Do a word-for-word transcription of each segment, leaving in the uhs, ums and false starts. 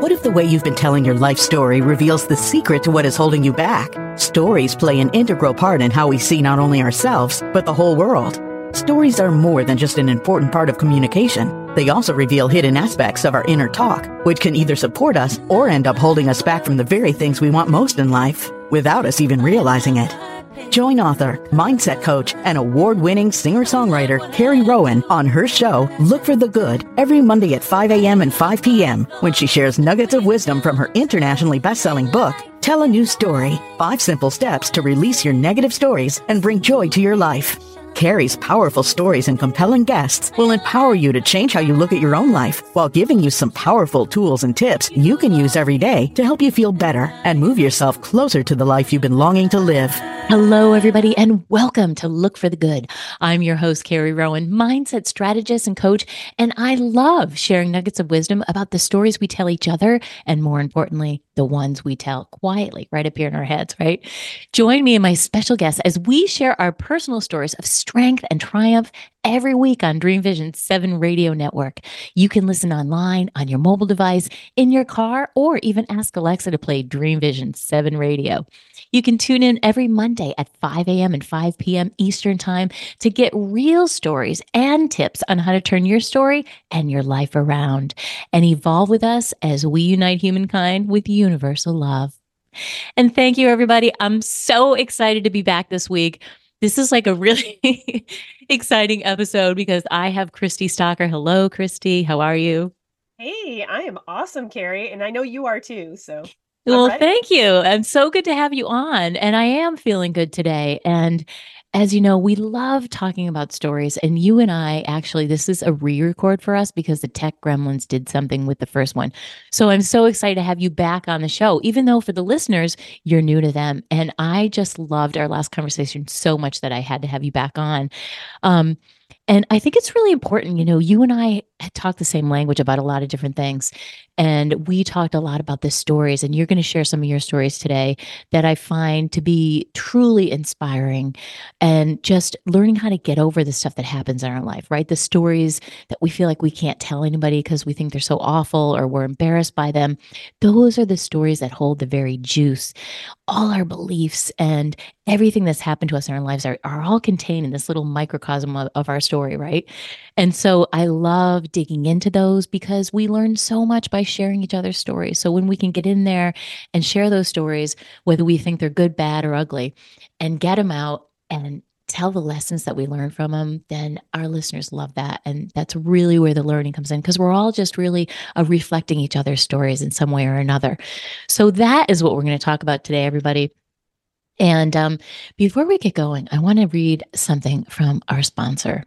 What if the way you've been telling your life story reveals the secret to what is holding you back? Stories play an integral part in how we see not only ourselves, but the whole world. Stories are more than just an important part of communication. They also reveal hidden aspects of our inner talk, which can either support us or end up holding us back from the very things we want most in life, without us even realizing it. Join author, mindset coach, and award-winning singer-songwriter Carrie Rowan on her show, Look for the Good, every Monday at five a.m. and five p.m. when she shares nuggets of wisdom from her internationally best-selling book, Tell a New Story, Five Simple Steps to Release Your Negative Stories and Bring Joy to Your Life. Carrie's powerful stories and compelling guests will empower you to change how you look at your own life while giving you some powerful tools and tips you can use every day to help you feel better and move yourself closer to the life you've been longing to live. Hello, everybody, and welcome to Look for the Good. I'm your host, Carrie Rowan, mindset strategist and coach, and I love sharing nuggets of wisdom about the stories we tell each other, and more importantly, the ones we tell quietly right up here in our heads, right? Join me and my special guests as we share our personal stories of strength and triumph every week on Dream Vision seven Radio Network. You can listen online, on your mobile device, in your car, or even ask Alexa to play Dream Vision seven Radio. You can tune in every Monday at five a.m. and five p.m. Eastern Time to get real stories and tips on how to turn your story and your life around and evolve with us as we unite humankind with universal love. And thank you, everybody. I'm so excited to be back this week. This is like a really exciting episode because I have Christy Stocker. Hello, Christy. How are you? Hey, I am awesome, Carrie. And I know you are too. So Well, thank you. And so good to have you on. And I am feeling good today. And as you know, we love talking about stories. And you and I, actually, this is a re-record for us because the tech gremlins did something with the first one. So I'm so excited to have you back on the show, even though for the listeners, you're new to them. And I just loved our last conversation so much that I had to have you back on. Um, And I think it's really important, you know, you and I talk the same language about a lot of different things. And we talked a lot about the stories, and you're going to share some of your stories today that I find to be truly inspiring and just learning how to get over the stuff that happens in our life, right? The stories that we feel like we can't tell anybody because we think they're so awful or we're embarrassed by them. Those are the stories that hold the very juice. All our beliefs and everything that's happened to us in our lives are, are all contained in this little microcosm of, of our story, right? And so I love digging into those because we learn so much by sharing each other's stories. So when we can get in there and share those stories, whether we think they're good, bad, or ugly, and get them out and tell the lessons that we learn from them, then our listeners love that. And that's really where the learning comes in because we're all just really uh, reflecting each other's stories in some way or another. So that is what we're going to talk about today, everybody. And um, before we get going, I want to read something from our sponsor.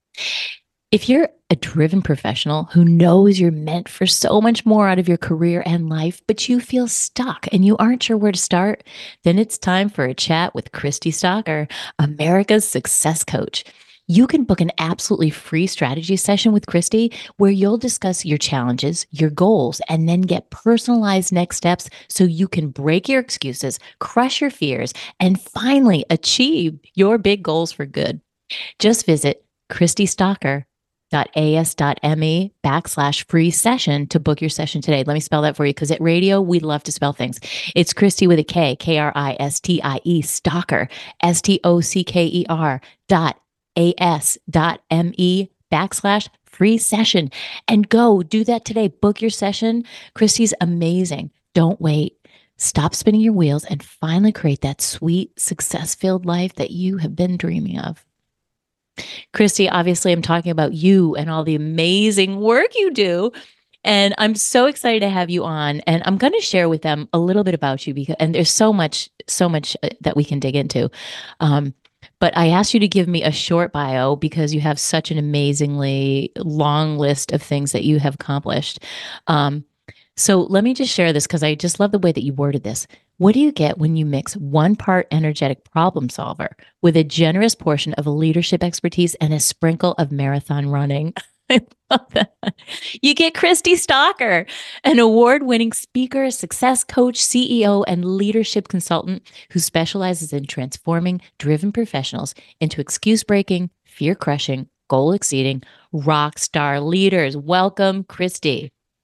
If you're a driven professional who knows you're meant for so much more out of your career and life, but you feel stuck and you aren't sure where to start, then it's time for a chat with Christy Stocker, America's success coach. You can book an absolutely free strategy session with Christy where you'll discuss your challenges, your goals, and then get personalized next steps so you can break your excuses, crush your fears, and finally achieve your big goals for good. Just visit christystocker.as.me backslash free session to book your session today. Let me spell that for you because at radio, we love to spell things. It's Christy with a K, K R I S T I E, Stocker, S T O C K E R dot as.me backslash free session. And go do that today. Book your session. Christy's amazing. Don't wait. Stop spinning your wheels and finally create that sweet, success-filled life that you have been dreaming of. Christy, obviously, I'm talking about you and all the amazing work you do. And I'm so excited to have you on. And I'm going to share with them a little bit about you because, and there's so much, so much that we can dig into. Um, But I asked you to give me a short bio because you have such an amazingly long list of things that you have accomplished. Um, so let me just share this because I just love the way that you worded this. What do you get when you mix one part energetic problem solver with a generous portion of leadership expertise and a sprinkle of marathon running? I love that. You get Christy Stocker, an award-winning speaker, success coach, C E O, and leadership consultant who specializes in transforming driven professionals into excuse-breaking, fear-crushing, goal-exceeding rock star leaders. Welcome, Christy.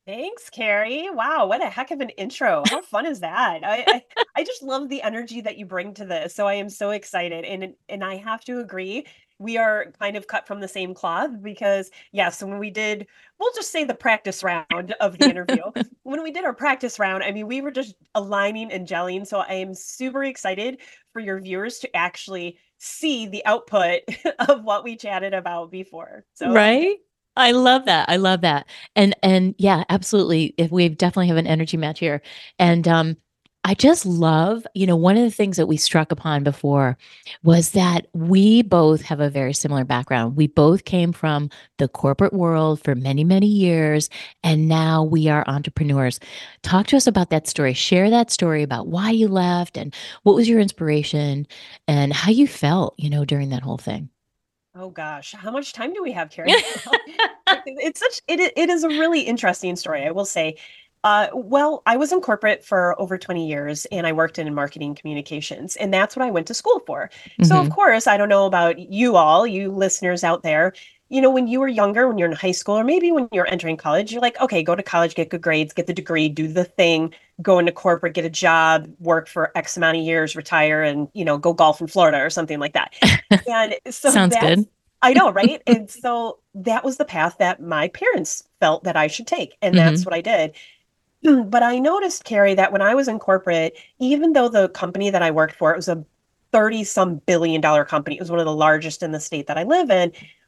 Thanks, Carrie. Wow, what a heck of an intro. How fun is that? I, I I just love the energy that you bring to this. So I am so excited. And and I have to agree, we are kind of cut from the same cloth because yes, when we did, we'll just say the practice round of the interview. When we did our practice round, I mean, we were just aligning and gelling. So I am super excited for your viewers to actually see the output of what we chatted about before. So Right? I love that. I love that. And and yeah, absolutely. If we definitely have an energy match here. And um I just love, you know, one of the things that we struck upon before was that we both have a very similar background. We both came from the corporate world for many, many years, and now we are entrepreneurs. Talk to us about that story. Share that story about why you left and what was your inspiration and how you felt, you know, during that whole thing. oh gosh, how much time do we have, Carrie? Well, it- it's such it i- it is a really interesting story, I will say. Uh, well, I was in corporate for over twenty years and I worked in marketing communications, and that's what I went to school for. So, of Hmm. course, I don't know about you all, you listeners out there, you know, when you were younger, when you're in high school, or maybe when you're entering college, you're like, okay, go to college, get good grades, get the degree, do the thing, go into corporate, get a job, work for X amount of years, retire, and, you know, go golf in Florida or something like that. And so Sounds that's, good. I know, right? And so that was the path that my parents felt that I should take. And that's Hmm. what I did. But I noticed, Carrie, that when I was in corporate, even though the company that I worked for, it was a thirty some billion dollar company, it was one of the largest in the state that I live in.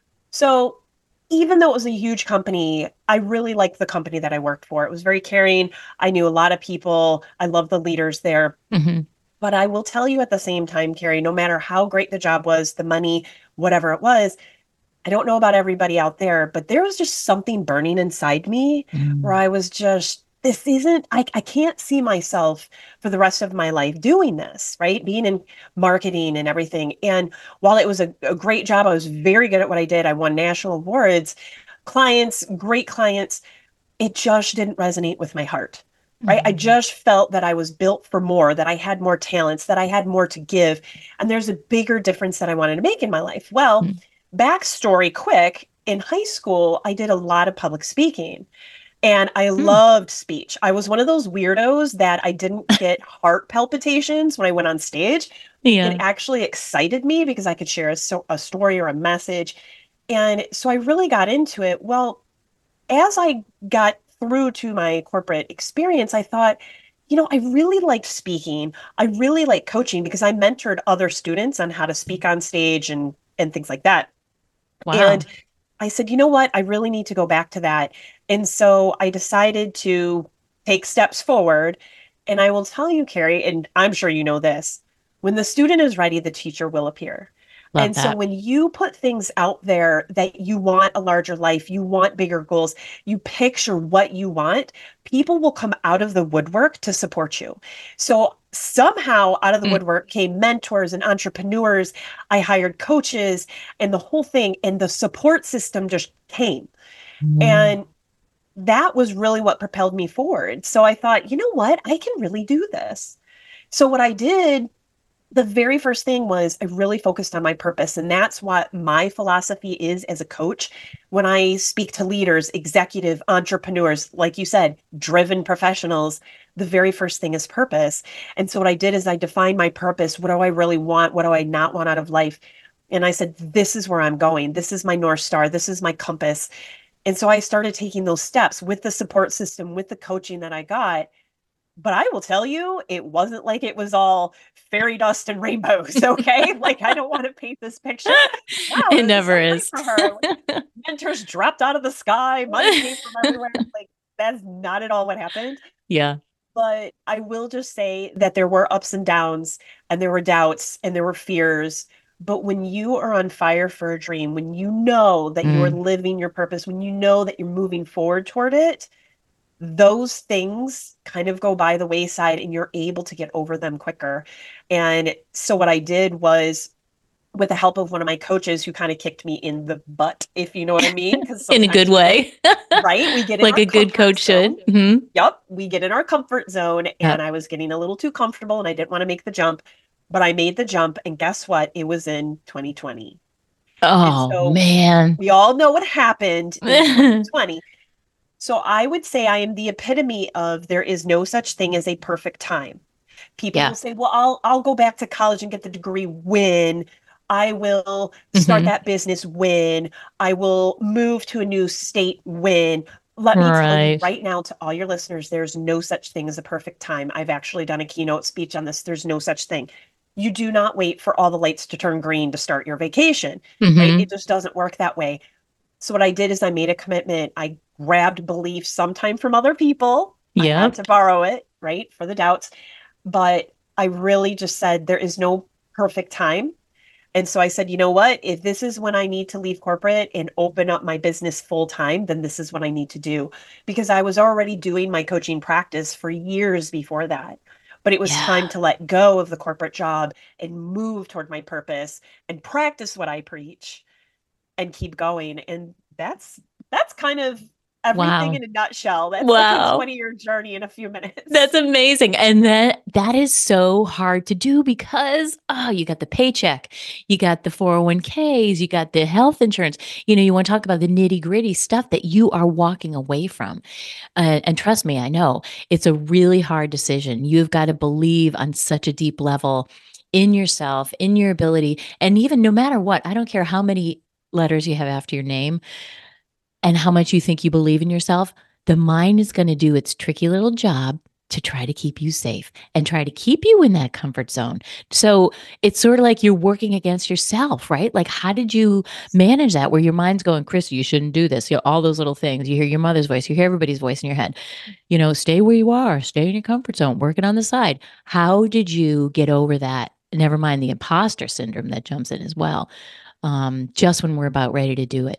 So even though it was a huge company, I really liked the company that I worked for. It was very caring. I knew a lot of people. I love the leaders there. Hmm. But I will tell you at the same time, Carrie, no matter how great the job was, the money, whatever it was, I don't know about everybody out there, but there was just something burning inside me where Mm. I was just, this isn't, I, I can't see myself for the rest of my life doing this, right? Being in marketing and everything. And while it was a, a great job, I was very good at what I did. I won national awards, clients, great clients. It just didn't resonate with my heart. Right. I Mhm. just felt that I was built for more, that I had more talents, that I had more to give. And there's a bigger difference that I wanted to make in my life. Well, Mm. backstory quick, in high school, I did a lot of public speaking and I Mm. loved speech. I was one of those weirdos that I didn't get heart palpitations when I went on stage. It Yeah. actually excited me because I could share a, so- a story or a message. And so I really got into it. Well, as I got through to my corporate experience, I thought, you know, I really liked speaking. I really like coaching because I mentored other students on how to speak on stage and and things like that. And Wow. I said, you know what? I really need to go back to that. And so I decided to take steps forward. And I will tell you, Carrie, and I'm sure you know this, when the student is ready, the teacher will appear. Love And so that. when you put things out there that you want a larger life, you want bigger goals, you picture what you want, people will come out of the woodwork to support you. So somehow out of the Mm. woodwork came mentors and entrepreneurs. I hired coaches and the whole thing, and the support system just came. Mm. And that was really what propelled me forward. So I thought, you know what? I can really do this. So what I did, the very first thing was I really focused on my purpose. And that's what my philosophy is as a coach. When I speak to leaders, executive entrepreneurs, like you said, driven professionals, the very first thing is purpose. And so what I did is I defined my purpose. What do I really want? What do I not want out of life? And I said, this is where I'm going. This is my North Star. This is my compass. And so I started taking those steps with the support system, with the coaching that I got. But I will tell you, it wasn't like it was all fairy dust and rainbows. Okay. Like, I don't want to paint this picture. Wow, It it was never so great is. for her. Like, mentors dropped out of the sky, money came from everywhere. Like, that's not at all what happened. Yeah. But I will just say that there were ups and downs, and there were doubts, and there were fears. But when you are on fire for a dream, when you know that you are Mm. living your purpose, when you know that you're moving forward toward it, those things kind of go by the wayside and you're able to get over them quicker. And so what I did was, with the help of one of my coaches who kind of kicked me in the butt, if you know what I mean, because In a good sometimes we get, way. right, we get in Like our a good comfort coach should. zone. Hmm. Yep, we get in our comfort zone, and Yep. I was getting a little too comfortable and I didn't want to make the jump, but I made the jump, and guess what? It was in twenty twenty. And Oh so man. we all know what happened in twenty twenty. So I would say I am the epitome of there is no such thing as a perfect time. People Yeah. will say, well, I'll I'll go back to college and get the degree when I will start Hmm. that business when I will move to a new state when. Let me tell you Right. right now to all your listeners, there's no such thing as a perfect time. I've actually done a keynote speech on this. There's no such thing. You do not wait for all the lights to turn green to start your vacation, right? Hmm. It just doesn't work that way. So what I did is I made a commitment. I grabbed belief sometime from other people. I had Yep. to borrow it, right, for the doubts. But I really just said there is no perfect time. And so I said, you know what? If this is when I need to leave corporate and open up my business full time, then this is what I need to do. Because I was already doing my coaching practice for years before that. But it was Yeah. time to let go of the corporate job and move toward my purpose and practice what I preach and keep going. And that's that's kind of everything Wow. in a nutshell. That's like a Wow. twenty year journey in a few minutes. That's amazing. And that that is so hard to do because oh, you got the paycheck, you got the four oh one k's, you got the health insurance. You know, you want to talk about the nitty-gritty stuff that you are walking away from. Uh, and trust me, I know it's a really hard decision. You've got to believe on such a deep level in yourself, in your ability, and even no matter what, I don't care how many letters you have after your name and how much you think you believe in yourself, the mind is going to do its tricky little job to try to keep you safe and try to keep you in that comfort zone. So it's sort of like you're working against yourself, right? Like, how did you manage that where your mind's going, Chris, you shouldn't do this? You know, all those little things. You hear your mother's voice, you hear everybody's voice in your head. You know, stay where you are, stay in your comfort zone, working on the side. How did you get over that? Never mind the imposter syndrome that jumps in as well. Um, just when we're about ready to do it.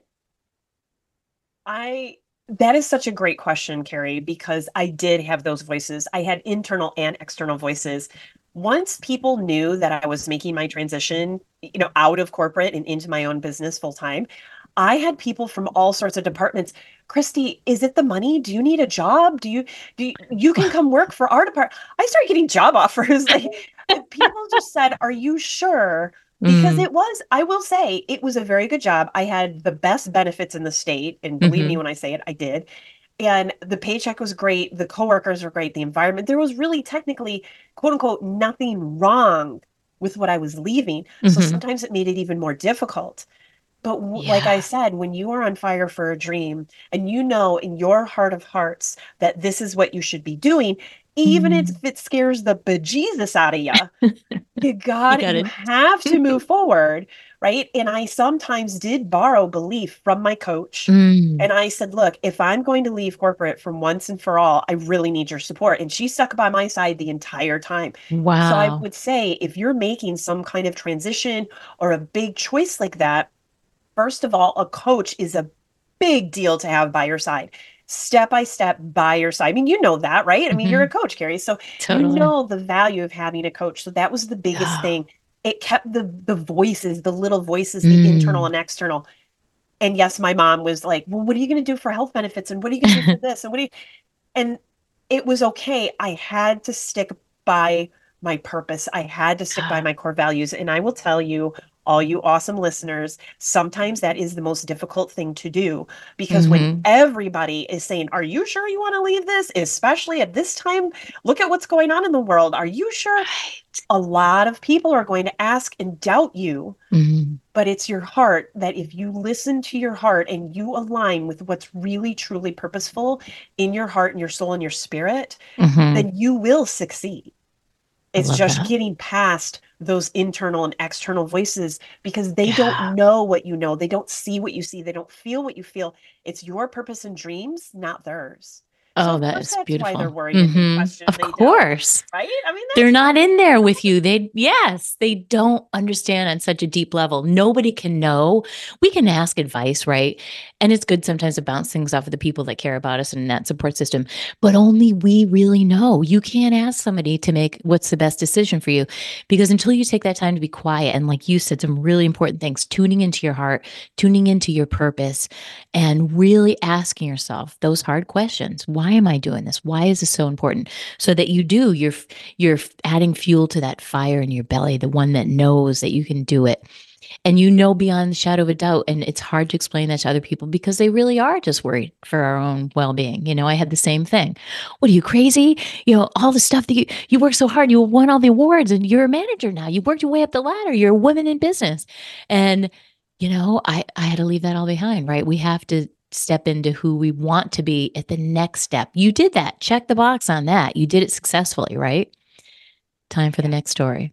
I that is such a great question, Carrie, because I did have those voices. I had internal and external voices. Once people knew that I was making my transition, you know, out of corporate and into my own business full time, I had people from all sorts of departments. Christy, is it the money? Do you need a job? Do you do you, you can come work for our department? I started getting job offers. Like people just said, "Are you sure?" Because Mm, it was, I will say, it was a very good job. I had the best benefits in the state, and believe me hmm. when I say it, I did. And the paycheck was great, the coworkers were great, the environment. There was really technically, quote unquote, nothing wrong with what I was leaving. So Hmm. sometimes it made it even more difficult. But w- like I Yeah. said, when you are on fire for a dream and you know in your heart of hearts that this is what you should be doing, even if Mm. it scares the bejesus out of you, you You got got you it. have to move forward, right? And I sometimes did borrow belief from my coach. Mm. And I said, look, if I'm going to leave corporate from once and for all, I really need your support. And she stuck by my side the entire time. So I Wow. would say if you're making some kind of transition or a big choice like that, first of all, a coach is a big deal to have by your side, step by step by your side. I mean, you know that, right? I mean, you're a Hmm. coach, Carrie. So you Totally. know the value of having a coach. So that was the biggest Yeah. thing. It kept the the voices, the little voices, the internal Mm. and external. And yes, my mom was like, well, what are you going to do for health benefits? And what are you going to do for this? And what do you, and it was okay. I had to stick by my purpose. I had to stick by my core values. And I will tell you, all you awesome listeners, sometimes that is the most difficult thing to do because when Hmm. everybody is saying, are you sure you want to leave this? Especially at this time, look at what's going on in the world. Are you sure? Right. A lot of people are going to ask and doubt you, Mm. but it's your heart that if you listen to your heart and you align with what's really truly purposeful in your heart and your soul and your spirit, Hmm. then you will succeed. I It's love just that. getting past those internal and external voices because they don't Yeah. know what you know. They don't see what you see. They don't feel what you feel. It's your purpose and dreams, not theirs. So, Oh, of that course, is that's why they're beautiful. worried and they Hmm. question, Of they doubt, course. right? I mean, They're that's not just, in there with you. They, yes, they don't understand on such a deep level. Nobody can know. We can ask advice, right? And it's good sometimes to bounce things off of the people that care about us and that support system, but only we really know. You can't ask somebody to make what's the best decision for you because until you take that time to be quiet and, like you said, some really important things, tuning into your heart, tuning into your purpose, and really asking yourself those hard questions. Why am I doing this? Why is this so important? So that you do, you're you're adding fuel to that fire in your belly, the one that knows that you can do it. And you know beyond the shadow of a doubt, and it's hard to explain that to other people because they really are just worried for our own well-being. You know, I had the same thing. What are you, crazy? You know, all the stuff that you you worked so hard, you won all the awards, and you're a manager now. You worked your way up the ladder. You're a woman in business. And, you know, I, I had to leave that all behind, right? We have to step into who we want to be at the next step. You did that. Check the box on that. You did it successfully, right? Time for the next story.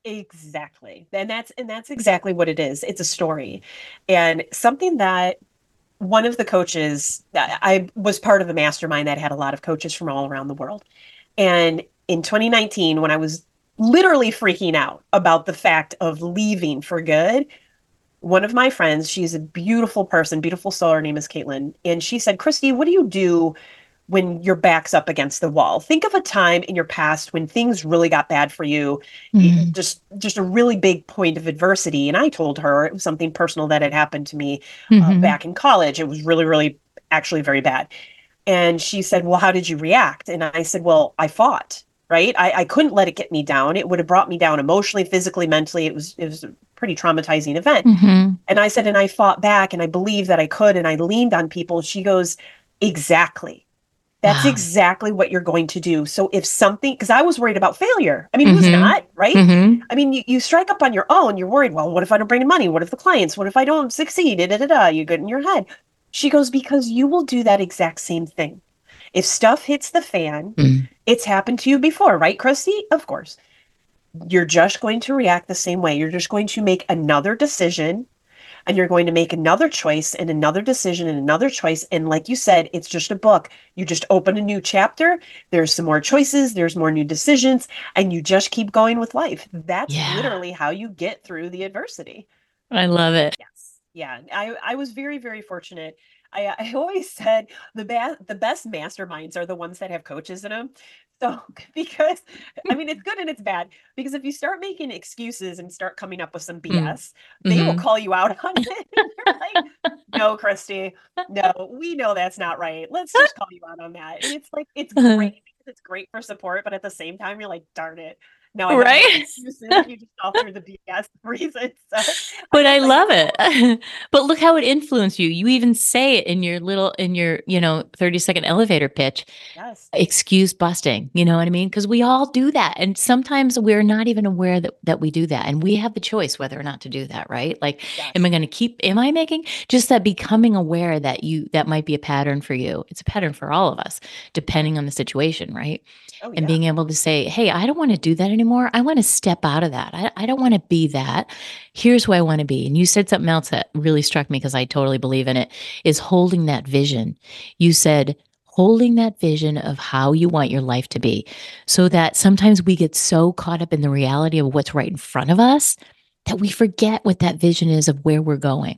Exactly. And that's and that's exactly what it is. It's a story. And something that one of the coaches that I was part of a mastermind that had a lot of coaches from all around the world. And in twenty nineteen, when I was literally freaking out about the fact of leaving for good, one of my friends, she's a beautiful person, beautiful soul, her name is Caitlin. And she said, Christy, what do you do when your back's up against the wall? Think of a time in your past when things really got bad for you, Mhm. just just a really big point of adversity. And I told her it was something personal that had happened to me uh, Mhm. back in college. It was really, really, actually very bad. And she said, well, how did you react? And I said, well, I fought, right? I, I couldn't let it get me down. It would have brought me down emotionally, physically, mentally. It was it was a pretty traumatizing event. Mhm. And I said, and I fought back, and I believed that I could, and I leaned on people. She goes, exactly. That's Wow. exactly what you're going to do. So if something, because I was worried about failure. I mean, who's Mhm. not, right? Mhm. I mean, you, you strike up on your own. You're worried, well, what if I don't bring in money? What if the clients? What if I don't succeed? Da, da, da, da. You get in your head. She goes, because you will do that exact same thing. If stuff hits the fan, Mm. it's happened to you before, right, Christy? Of course. You're just going to react the same way. You're just going to make another decision, and you're going to make another choice and another decision and another choice. And like you said, it's just a book. You just open a new chapter. There's some more choices. There's more new decisions, and you just keep going with life. That's Yeah. literally how you get through the adversity. I love it. Yes. Yeah. I, I was very, very fortunate. I, I always said the ba- the best masterminds are the ones that have coaches in them. So, because I mean, it's good and it's bad, because if you start making excuses and start coming up with some Mm. B S, they will Mhm. call you out on it. You're like, no, Christy, no, we know that's not right. Let's just call you out on that. And it's like, it's great because it's great for support, but at the same time, you're like, darn it. No, I have more Right? excuses. You just all through the B S reasons. So I But I just like love it. it. But look how it influenced you. You even say it in your little in your, you know, thirty second elevator pitch. Yes. Excuse busting. You know what I mean? Because we all do that. And sometimes we're not even aware that that we do that. And we have the choice whether or not to do that, right? Like, am Yes. I going to keep am I making just that becoming aware that you that might be a pattern for you? It's a pattern for all of us, depending on the situation, right? Oh, And yeah. being able to say, hey, I don't want to do that anymore. I want to step out of that. I, I don't want to be that. Here's who I want to be. And you said something else that really struck me because I totally believe in it, is holding that vision. You said, holding that vision of how you want your life to be, so that sometimes we get so caught up in the reality of what's right in front of us that we forget what that vision is of where we're going.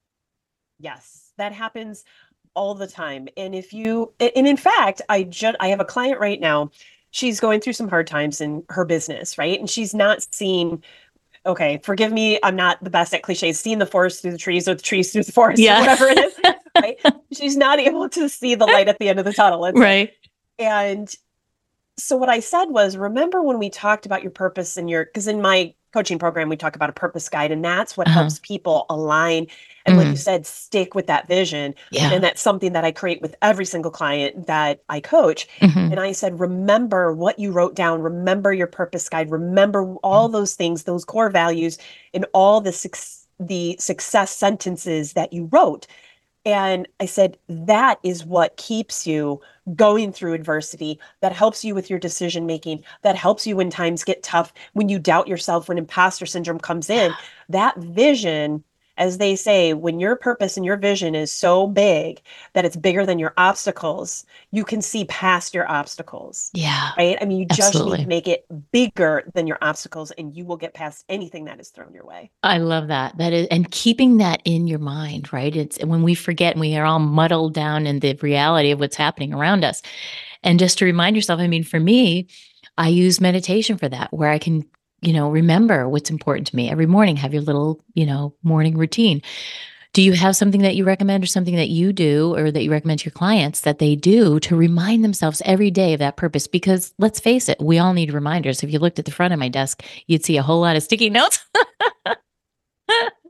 Yes. That happens all the time. And if you, and in fact, I just, I have a client right now. She's going through some hard times in her business, right? And she's not seeing, okay, forgive me, I'm not the best at cliches, seeing the forest through the trees or the trees through the forest or Yeah. whatever it is, right? She's not able to see the light at the end of the tunnel. Let's say. Right. And so what I said was, remember when we talked about your purpose and your, because in my coaching program, we talk about a purpose guide, and that's what Uh-huh. helps people align. And like you Mm. said, stick with that vision. Yeah. And that's something that I create with every single client that I coach. Mhm. And I said, remember what you wrote down, remember your purpose guide, remember all those things, those core values, and all the suc- the success sentences that you wrote. And I said, that is what keeps you going through adversity, that helps you with your decision making, that helps you when times get tough, when you doubt yourself, when imposter syndrome comes in. That vision, as they say, when your purpose and your vision is so big that it's bigger than your obstacles, you can see past your obstacles. Yeah. Right? I mean, you just need Absolutely. to make it bigger than your obstacles, and you will get past anything that is thrown your way. I love that. That is, and keeping that in your mind, right? It's when we forget and we are all muddled down in the reality of what's happening around us. And just to remind yourself, I mean, for me, I use meditation for that, where I can, you know, remember what's important to me every morning, have your little, you know, morning routine. Do you have something that you recommend or something that you do or that you recommend to your clients that they do to remind themselves every day of that purpose? Because let's face it, we all need reminders. If you looked at the front of my desk, you'd see a whole lot of sticky notes.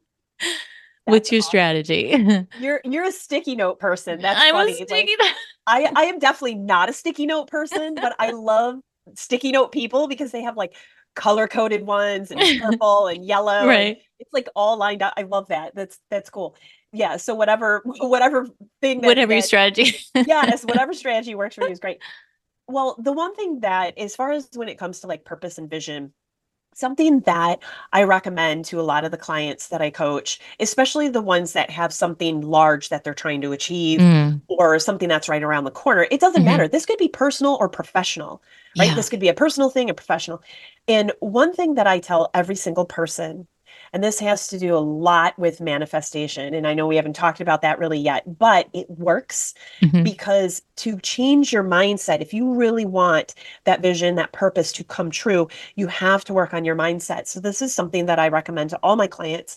What's your awesome. strategy? You're you're a sticky note person. That's I'm funny. a sticky like, note. I, I am definitely not a sticky note person, but I love sticky note people because they have like color coded ones and purple and yellow. Right. And it's like all lined up. I love that. That's that's cool. Yeah. So whatever whatever thing that, whatever that, your strategy. Yes, whatever strategy works for you is great. Well, the one thing that, as far as when it comes to like purpose and vision, something that I recommend to a lot of the clients that I coach, especially the ones that have something large that they're trying to achieve mm. or something that's right around the corner. It doesn't mm-hmm. matter. This could be personal or professional, right? Yeah. This could be a personal thing, a professional. And one thing that I tell every single person, and this has to do a lot with manifestation. And I know we haven't talked about that really yet, but it works mm-hmm. because to change your mindset, if you really want that vision, that purpose to come true, you have to work on your mindset. So this is something that I recommend to all my clients.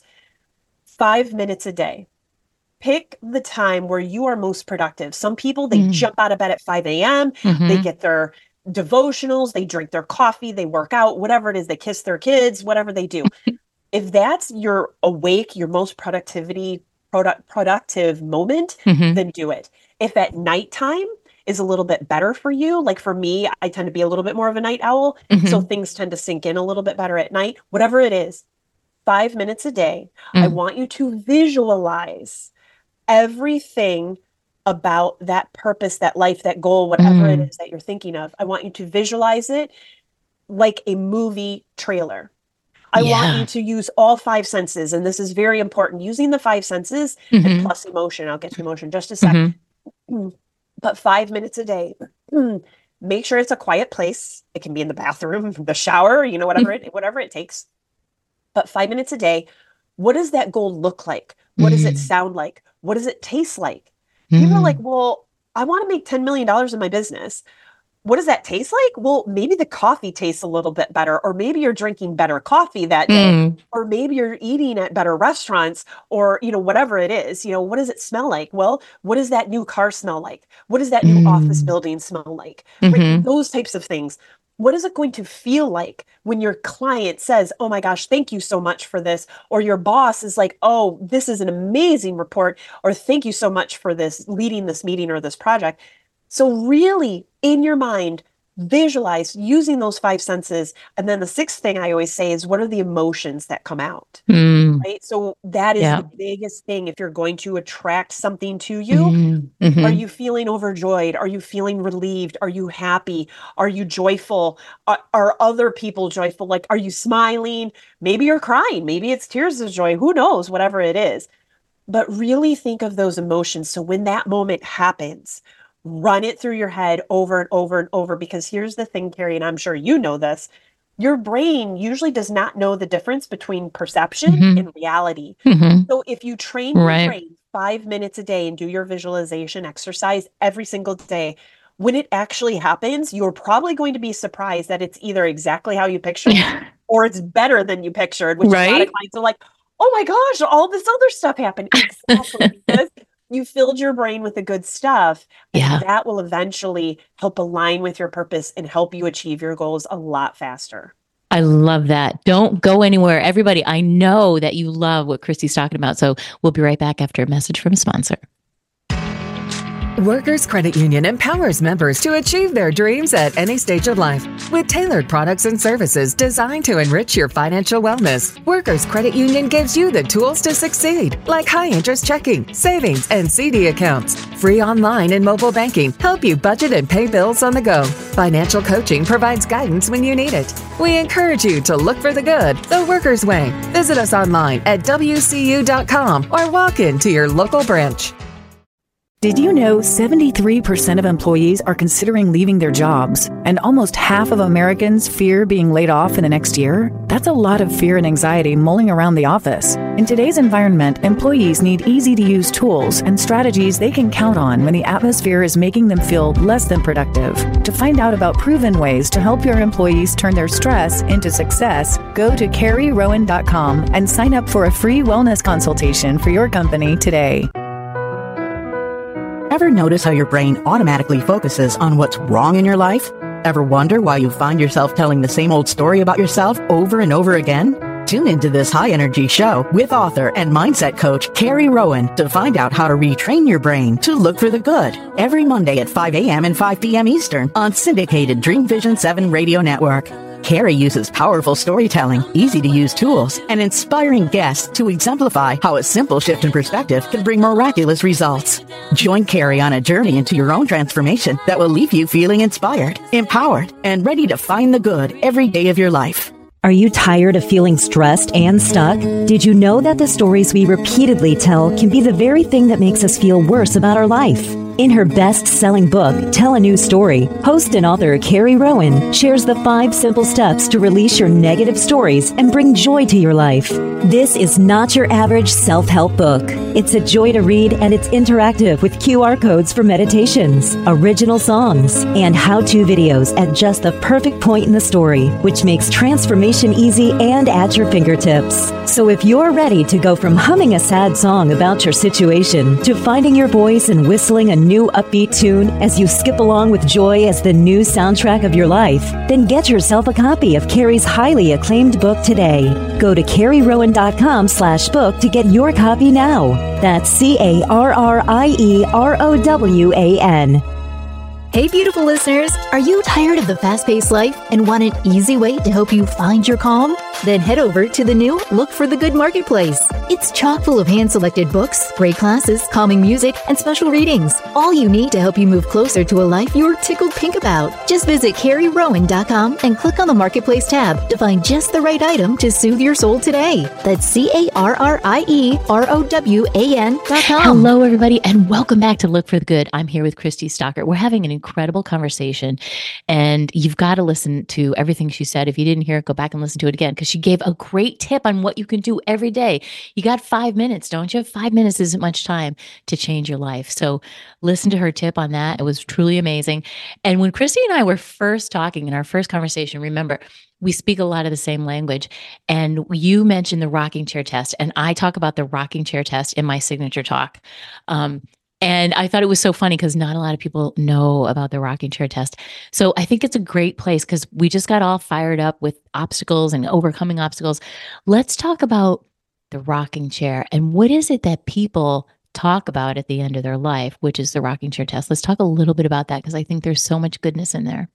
Five minutes a day. Pick the time where you are most productive. Some people, they mm-hmm. jump out of bed at five a.m. Mm-hmm. They get their devotionals, they drink their coffee, they work out, whatever it is, they kiss their kids, whatever they do. If that's your awake, your most productivity, product, productive moment, mm-hmm. then do it. If at nighttime is a little bit better for you, like for me, I tend to be a little bit more of a night owl. Mm-hmm. So things tend to sink in a little bit better at night, whatever it is, five minutes a day. Mm-hmm. I want you to visualize everything about that purpose, that life, that goal, whatever mm-hmm. it is that you're thinking of. I want you to visualize it like a movie trailer. I yeah. want you to use all five senses. And this is very important. Using the five senses mm-hmm. and plus emotion. I'll get to emotion in just a second. Mm-hmm. But five minutes a day. Make sure it's a quiet place. It can be in the bathroom, the shower, you know, whatever it whatever it takes. But five minutes a day. What does that goal look like? What mm-hmm. does it sound like? What does it taste like? Mm-hmm. People are like, well, I want to make ten million dollars in my business. What does that taste like? Well, maybe the coffee tastes a little bit better, or maybe you're drinking better coffee that day, mm. or maybe you're eating at better restaurants, or, you know, whatever it is. You know, what does it smell like? Well, what does that new car smell like? What does that new mm. office building smell like? Mm-hmm. Right? Those types of things. What is it going to feel like when your client says, oh my gosh, thank you so much for this? Or your boss is like, oh, this is an amazing report, or thank you so much for this, leading this meeting or this project. So really, in your mind, visualize using those five senses. And then the sixth thing I always say is, what are the emotions that come out? Mm. Right? So that is yeah. the biggest thing. If you're going to attract something to you, mm-hmm. Mm-hmm. are you feeling overjoyed? Are you feeling relieved? Are you happy? Are you joyful? Are, are other people joyful? Like, are you smiling? Maybe you're crying. Maybe it's tears of joy. Who knows? Whatever it is. But really think of those emotions. So when that moment happens, run it through your head over and over and over, because here's the thing, Carrie, and I'm sure you know this, your brain usually does not know the difference between perception mm-hmm. and reality. Mm-hmm. So if you train your right. brain five minutes a day and do your visualization exercise every single day, when it actually happens, you're probably going to be surprised that it's either exactly how you pictured it or it's better than you pictured, which right? a lot of clients are like, oh my gosh, all this other stuff happened. Exactly. Because you filled your brain with the good stuff, and yeah. that will eventually help align with your purpose and help you achieve your goals a lot faster. I love that. Don't go anywhere. Everybody, I know that you love what Christy's talking about. So we'll be right back after a message from a sponsor. Workers Credit Union empowers members to achieve their dreams at any stage of life. With tailored products and services designed to enrich your financial wellness, Workers Credit Union gives you the tools to succeed, like high-interest checking, savings, and C D accounts. Free online and mobile banking help you budget and pay bills on the go. Financial coaching provides guidance when you need it. We encourage you to look for the good, the Workers way. Visit us online at W C U dot com or walk into your local branch. Did you know seventy-three percent of employees are considering leaving their jobs, and almost half of Americans fear being laid off in the next year? That's a lot of fear and anxiety mulling around the office. In today's environment, employees need easy-to-use tools and strategies they can count on when the atmosphere is making them feel less than productive. To find out about proven ways to help your employees turn their stress into success, go to carrie rowan dot com and sign up for a free wellness consultation for your company today. Ever notice how your brain automatically focuses on what's wrong in your life? Ever wonder why you find yourself telling the same old story about yourself over and over again? Tune into this high-energy show with author and mindset coach Carrie Rowan to find out how to retrain your brain to look for the good every Monday at five a.m. and five p.m. Eastern on syndicated Dream Vision seven Radio Network. Carrie uses powerful storytelling, easy-to-use tools, and inspiring guests to exemplify how a simple shift in perspective can bring miraculous results. Join Carrie on a journey into your own transformation that will leave you feeling inspired, empowered, and ready to find the good every day of your life. Are you tired of feeling stressed and stuck? Did you know that the stories we repeatedly tell can be the very thing that makes us feel worse about our life? In her best-selling book, Tell a New Story, host and author Carrie Rowan shares the five simple steps to release your negative stories and bring joy to your life. This is not your average self-help book. It's a joy to read, and it's interactive with Q R codes for meditations, original songs, and how-to videos at just the perfect point in the story, which makes transformation easy and at your fingertips. So if you're ready to go from humming a sad song about your situation to finding your voice and whistling a new upbeat tune as you skip along with joy as the new soundtrack of your life, then get yourself a copy of Carrie's highly acclaimed book today. Go to carrie rowan dot com slash book to get your copy now. That's C A R R I E R O W A N. Hey, beautiful listeners, are you tired of the fast-paced life and want an easy way to help you find your calm? Then head over to the new Look for the Good Marketplace. It's chock full of hand-selected books, great classes, calming music, and special readings. All you need to help you move closer to a life you're tickled pink about. Just visit carrie rowan dot com and click on the Marketplace tab to find just the right item to soothe your soul today. That's C A R R I E R O W A N dot com. Hello, everybody, and welcome back to Look for the Good. I'm here with Christy Stockert. We're having an incredible conversation, and you've got to listen to everything she said. If you didn't hear it, go back and listen to it again, because she gave a great tip on what you can do every day. You got five minutes, don't you? Five minutes isn't much time to change your life. So listen to her tip on that. It was truly amazing. And when Christy and I were first talking in our first conversation, remember, we speak a lot of the same language. And you mentioned the rocking chair test, and I talk about the rocking chair test in my signature talk. Um, And I thought it was so funny because not a lot of people know about the rocking chair test. So I think it's a great place because we just got all fired up with obstacles and overcoming obstacles. Let's talk about the rocking chair and what is it that people talk about at the end of their life, which is the rocking chair test. Let's talk a little bit about that because I think there's so much goodness in there.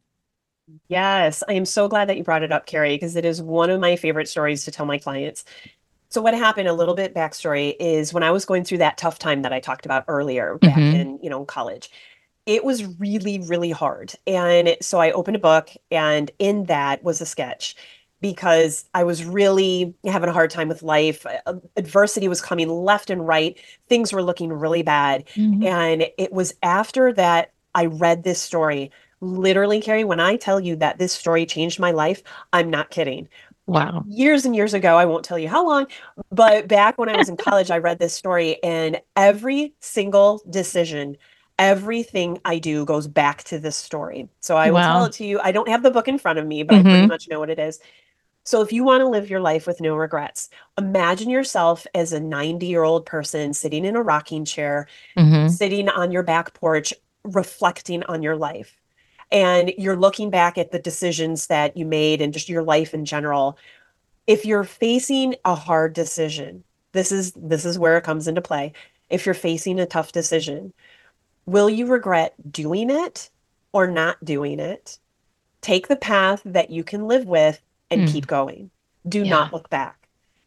Yes, I am so glad that you brought it up, Carrie, because it is one of my favorite stories to tell my clients. So what happened, a little bit backstory, is when I was going through that tough time that I talked about earlier back Mhm. in, you know, college, it was really, really hard. And it- so I opened a book, and in that was a sketch because I was really having a hard time with life. Uh, Adversity was coming left and right. Things were looking really bad. Mhm. And it was after that I read this story. Literally, Carrie, when I tell you that this story changed my life, I'm not kidding. Wow. Years and years ago, I won't tell you how long, but back when I was in college, I read this story, and every single decision, everything I do goes back to this story. So I will tell Wow. it to you. I don't have the book in front of me, but I pretty Mhm. much know what it is. So if you want to live your life with no regrets, imagine yourself as a ninety-year-old person sitting in a rocking chair, Mhm. sitting on your back porch, reflecting on your life. And you're looking back at the decisions that you made and just your life in general. If you're facing a hard decision, this is this is where it comes into play. If you're facing a tough decision, will you regret doing it or not doing it? Take the path that you can live with and Mm. keep going. Do Yeah. not look back.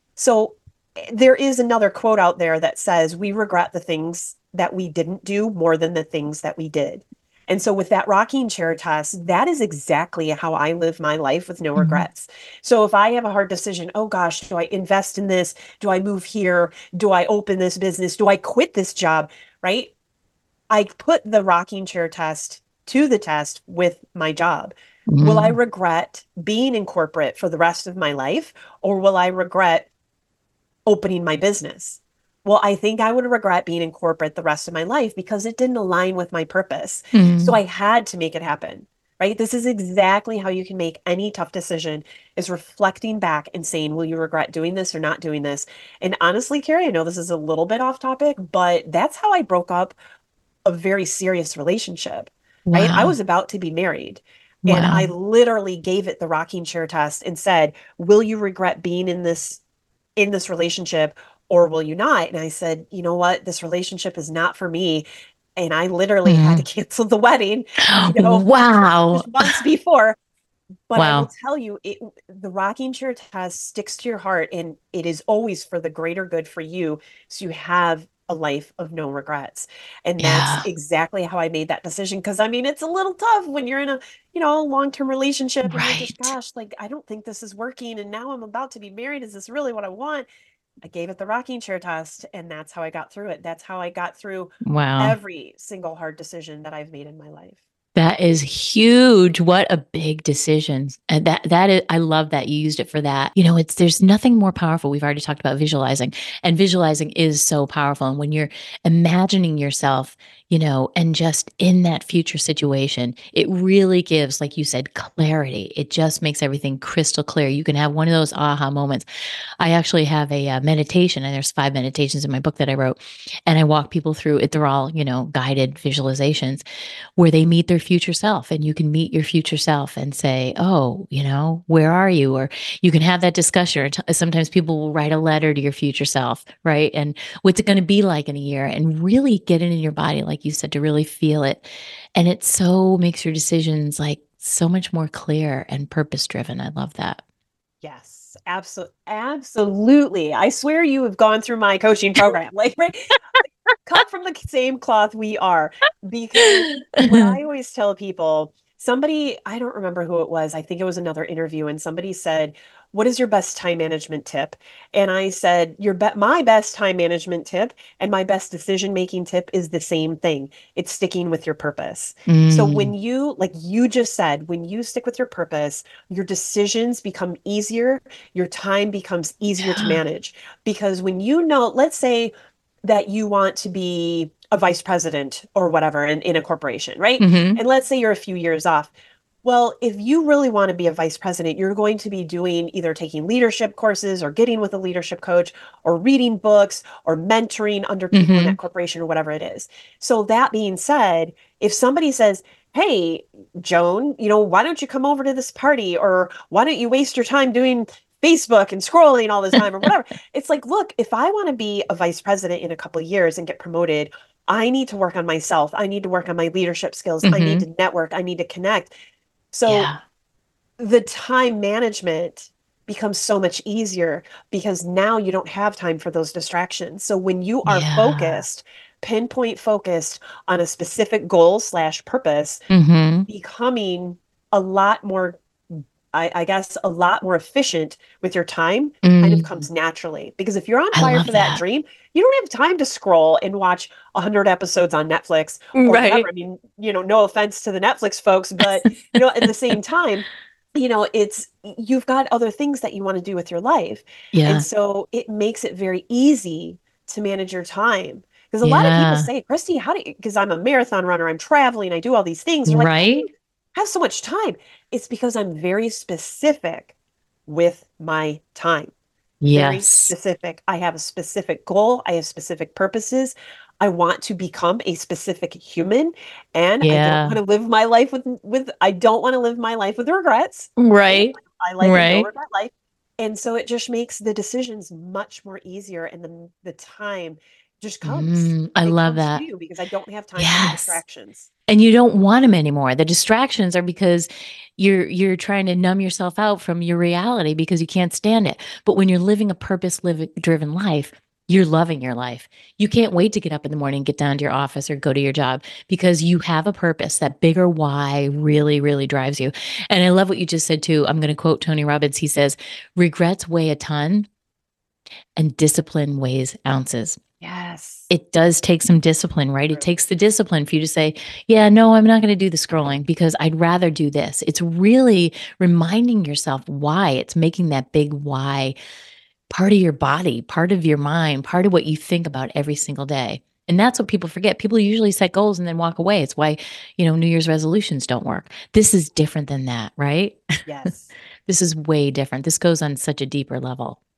So eh, there is another quote out there that says, we regret the things that we didn't do more than the things that we did. And so with that rocking chair test, that is exactly how I live my life with no Mhm. regrets. So if I have a hard decision, oh gosh, do I invest in this? Do I move here? Do I open this business? Do I quit this job? Right? I put the rocking chair test to the test with my job. Will I Mhm. regret being in corporate for the rest of my life, or will I regret opening my business? Well, I think I would regret being in corporate the rest of my life because it didn't align with my purpose. So Mhm. I had to make it happen, right? This is exactly how you can make any tough decision, is reflecting back and saying, will you regret doing this or not doing this? And honestly, Carrie, I know this is a little bit off topic, but that's how I broke up a very serious relationship, right? I Wow. was about to be married. And I Wow. literally gave it the rocking chair test and said, will you regret being in this in this relationship or will you not? And I said, you know what? This relationship is not for me. And I literally had to Mhm. cancel the wedding, you know, Wow. just months before. But I will Wow. tell you, it, the rocking chair test sticks to your heart and it is always for the greater good for you. So you have a life of no regrets. And that's Yeah. exactly how I made that decision. Cause I mean, it's a little tough when you're in a, you know, long-term relationship and you're just, Right. gosh, like, I don't think this is working. And now I'm about to be married. Is this really what I want? I gave it the rocking chair test and that's how I got through it. That's how I got through Wow. every single hard decision that I've made in my life. That is huge. What a big decision. And that that is, I love that you used it for that. You know, it's there's nothing more powerful. We've already talked about visualizing, and visualizing is so powerful. And when you're imagining yourself, you know, and just in that future situation, it really gives, like you said, clarity. It just makes everything crystal clear. You can have one of those aha moments. I actually have a uh, meditation, and there's five meditations in my book that I wrote, and I walk people through it. They're all, you know, guided visualizations where they meet their future self, and you can meet your future self and say, oh, you know, where are you? Or you can have that discussion. Or t- sometimes people will write a letter to your future self, right? And what's it going to be like in a year, and really get it in your body, like you said, to really feel it. And it so makes your decisions like so much more clear and purpose driven. I love that. Yes, absolutely. Absolutely. I swear you have gone through my coaching program. Like, right? Cut from the same cloth we are. Because what I always tell people, somebody, I don't remember who it was. I think it was another interview, and somebody said, "What is your best time management tip?" And I said, "Your be- my best time management tip and my best decision-making tip is the same thing. It's sticking with your purpose." So when Mm, you, like you just said, when you stick with your purpose, your decisions become easier, your time becomes easier to yeah. manage. Because when you know, let's say that you want to be a vice president or whatever in, in a corporation, right? Hmm. And let's say you're a few years off. Well, if you really want to be a vice president, you're going to be doing either taking leadership courses or getting with a leadership coach or reading books or mentoring under people in Hmm. that corporation or whatever it is. So that being said, if somebody says, "Hey, Joan, you know, why don't you come over to this party?" Or "Why don't you waste your time doing Facebook and scrolling all the time?" or whatever. It's like, look, if I want to be a vice president in a couple of years and get promoted, I need to work on myself. I need to work on my leadership skills. I need Hmm. to network. I need to connect. So Yeah. the time management becomes so much easier because now you don't have time for those distractions. So when you are Yeah. focused, pinpoint focused on a specific goal slash purpose, Hmm. becoming a lot more, I, I guess, a lot more efficient with your time kind of Mm, comes naturally. Because if you're on I fire love for that that. dream, you don't have time to scroll and watch a hundred episodes on Netflix or whatever. Right. I mean, you know, no offense to the Netflix folks, but you know, at the same time, you know, it's you've got other things that you want to do with your life. And Yeah. so it makes it very easy to manage your time. Because a lot of people Yeah. say, Christy, how do you, because I'm a marathon runner, I'm traveling, I do all these things. You're like, how do Right? you have so much time? It's because I'm very specific with my time. Very Yes. specific. I have a specific goal. I have specific purposes. I want to become a specific human, and I don't want Yeah. to live my life with with I don't want to live my life with regrets. I want Right. to live my life a no Right. regret life. And so it just makes the decisions much more easier and the the time just comes. Mm, I It love comes to that. you because I don't have time for the Yes. distractions. And you don't want them anymore. The distractions are because you're you're trying to numb yourself out from your reality because you can't stand it. But when you're living a purpose living driven life, you're loving your life. You can't wait to get up in the morning, get down to your office or go to your job because you have a purpose. That bigger why really, really drives you. And I love what you just said too. I'm going to quote Tony Robbins. He says, regrets weigh a ton and discipline weighs ounces. Yes. It does take some discipline, right? It True. takes the discipline for you to say, yeah, no, I'm not going to do the scrolling because I'd rather do this. It's really reminding yourself why. It's making that big why part of your body, part of your mind, part of what you think about every single day. And that's what people forget. People usually set goals and then walk away. It's why, you know, New Year's resolutions don't work. This is different than that, right? Yes. This is way different. This goes on such a deeper level.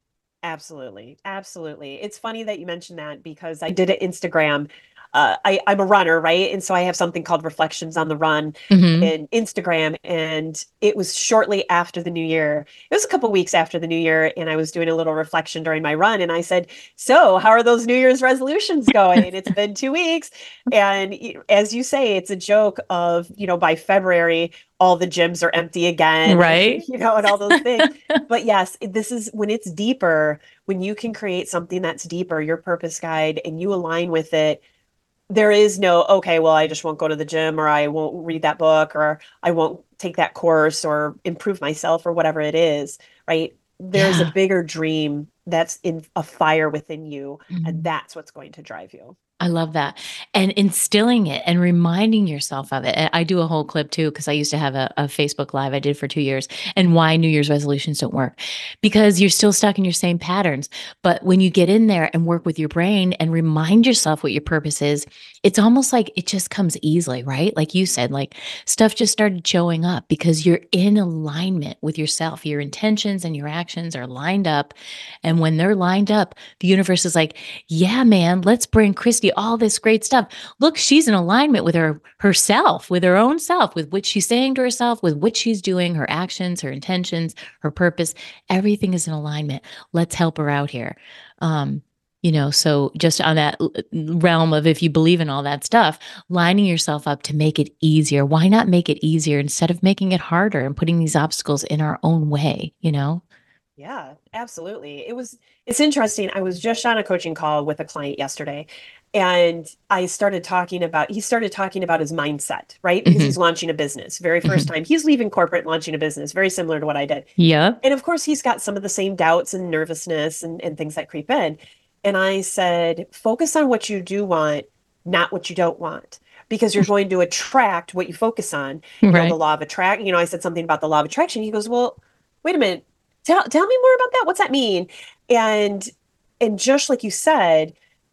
Absolutely. Absolutely. It's funny that you mentioned that because I did an Instagram. Uh, I, I'm a runner, right? And so I have something called Reflections on the Run Mm-hmm. in Instagram. And it was shortly after the new year. It was a couple weeks after the new year. And I was doing a little reflection during my run. And I said, so how are those New Year's resolutions going? It's been two weeks. And y- as you say, it's a joke of, you know, by February, all the gyms are empty again, Right. you know, and all those things. But yes, this is when it's deeper, when you can create something that's deeper, your purpose guide, and you align with it. There is no, okay, well, I just won't go to the gym, or I won't read that book, or I won't take that course or improve myself or whatever it is, right? There's a Yeah. bigger dream that's in a fire within you, and Mhm. that's what's going to drive you. I love that. And instilling it and reminding yourself of it. And I do a whole clip too, because I used to have a, a Facebook Live I did for two years and why New Year's resolutions don't work. Because you're still stuck in your same patterns. But when you get in there and work with your brain and remind yourself what your purpose is, it's almost like it just comes easily, right? Like you said, like stuff just started showing up because you're in alignment with yourself. Your intentions and your actions are lined up. And when they're lined up, the universe is like, yeah, man, let's bring Christy all this great stuff. Look, she's in alignment with her herself, with her own self, with what she's saying to herself, with what she's doing, her actions, her intentions, her purpose. Everything is in alignment. Let's help her out here. Um, you know, so just on that l- realm of if you believe in all that stuff, lining yourself up to make it easier. Why not make it easier instead of making it harder and putting these obstacles in our own way, you know? Yeah, absolutely. It was, it's interesting. I was just on a coaching call with a client yesterday, and I started talking about, he started talking about his mindset, right? Because Mhm. he's launching a business. Very first Mhm. time he's leaving corporate, launching a business, very similar to what I did. Yep. And of course, he's got some of the same doubts and nervousness and, and things that creep in. And I said, focus on what you do want, not what you don't want, because you're going to attract what you focus on. You know, the Right. law of attract, you know, I said something about the law of attraction. He goes, well, wait a minute. Tell, tell me more about that. What's that mean? And and just like you said,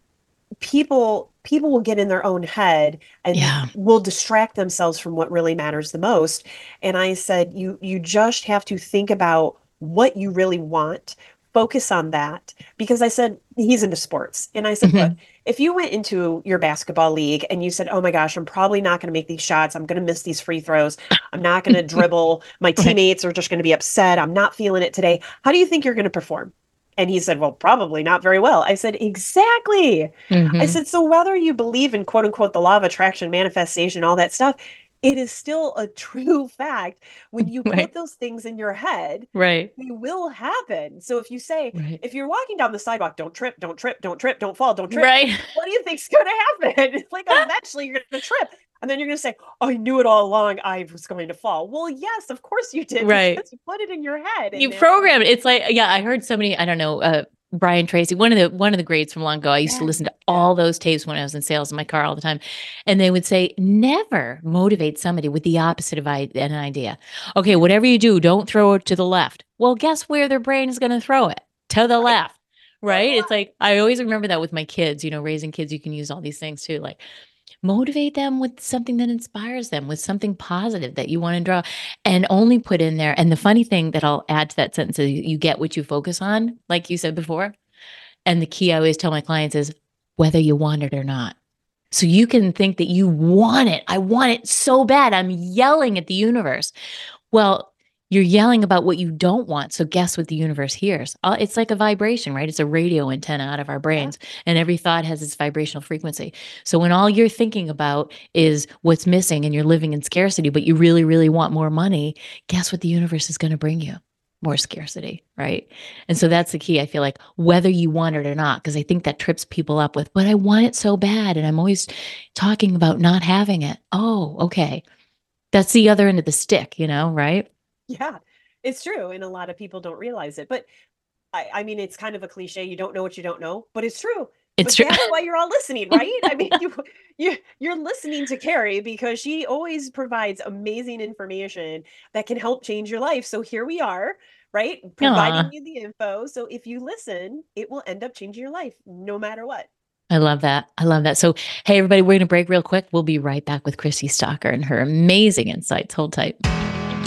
people people will get in their own head and Yeah. will distract themselves from what really matters the most. And I said, you you just have to think about what you really want, focus on that. Because I said, he's into sports, and I said, look, Mhm. if you went into your basketball league and you said, oh my gosh, I'm probably not going to make these shots, I'm going to miss these free throws, I'm not going to dribble, my Right. teammates are just going to be upset, I'm not feeling it today, how do you think you're going to perform? And he said, well, probably not very well. I said, exactly. I Mhm. said, so whether you believe in quote unquote the law of attraction, manifestation, all that stuff, it is still a true fact. When you put Right. those things in your head, Right. they will happen. So if you say, Right. if you're walking down the sidewalk, don't trip, don't trip, don't trip, don't fall, don't trip, Right. what do you think's going to happen? It's like eventually you're going to trip. And then you're going to say, oh, I knew it all along. I was going to fall. Well, yes, of course you did, Right. because you put it in your head. You And that's what, programmed. It's like, yeah, I heard somebody, I don't know, uh, Brian Tracy, one of the one of the greats from long ago. I used to yeah, listen to yeah, all those tapes when I was in sales in my car all the time. And they would say, never motivate somebody with the opposite of I- an idea. Okay, whatever you do, don't throw it to the left. Well, guess where their brain is going to throw it? To the right. left. Right? It's like I always remember that with my kids, you know, raising kids, you can use all these things too. Like motivate them with something that inspires them, with something positive that you want to draw, and only put in there. And the funny thing that I'll add to that sentence is you get what you focus on, like you said before. And the key I always tell my clients is whether you want it or not. So you can think that you want it. I want it so bad. I'm yelling at the universe. Well, you're yelling about what you don't want. So guess what the universe hears? Uh, It's like a vibration, right? It's a radio antenna out of our Yeah. brains, and every thought has its vibrational frequency. So when all you're thinking about is what's missing and you're living in scarcity, but you really, really want more money, guess what the universe is going to bring you? More scarcity, right? And so that's the key. I feel like whether you want it or not, because I think that trips people up with, but I want it so bad. And I'm always talking about not having it. Oh, okay. That's the other end of the stick, you know, right? Yeah, it's true. And a lot of people don't realize it. But I, I mean, it's kind of a cliche. You don't know what you don't know, but it's true. It's But true. that's why you're all listening, right? I mean, you you you're listening to Carrie because she always provides amazing information that can help change your life. So here we are, right? Providing Aw, you the info. So if you listen, it will end up changing your life no matter what. I love that. I love that. So, hey, everybody, we're going to break real quick. We'll be right back with Chrissy Stalker and her amazing insights. Hold tight.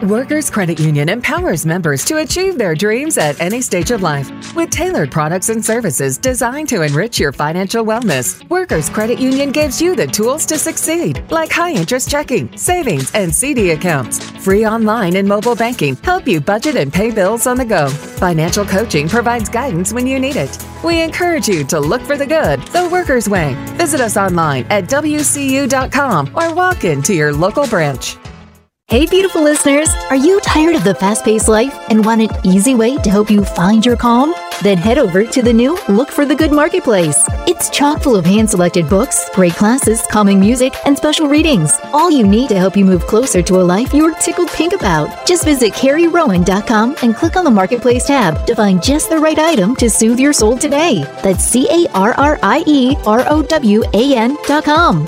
Workers Credit Union empowers members to achieve their dreams at any stage of life. With tailored products and services designed to enrich your financial wellness, Workers Credit Union gives you the tools to succeed, like high-interest checking, savings, and C D accounts. Free online and mobile banking help you budget and pay bills on the go. Financial coaching provides guidance when you need it. We encourage you to look for the good, the Workers way. Visit us online at W C U dot com or walk into your local branch. Hey, beautiful listeners, are you tired of the fast-paced life and want an easy way to help you find your calm? Then head over to the new Look for the Good Marketplace. It's chock full of hand-selected books, great classes, calming music, and special readings. All you need to help you move closer to a life you're tickled pink about. Just visit Carrie Rowan dot com and click on the Marketplace tab to find just the right item to soothe your soul today. That's C A R R I E R O W A N dot com.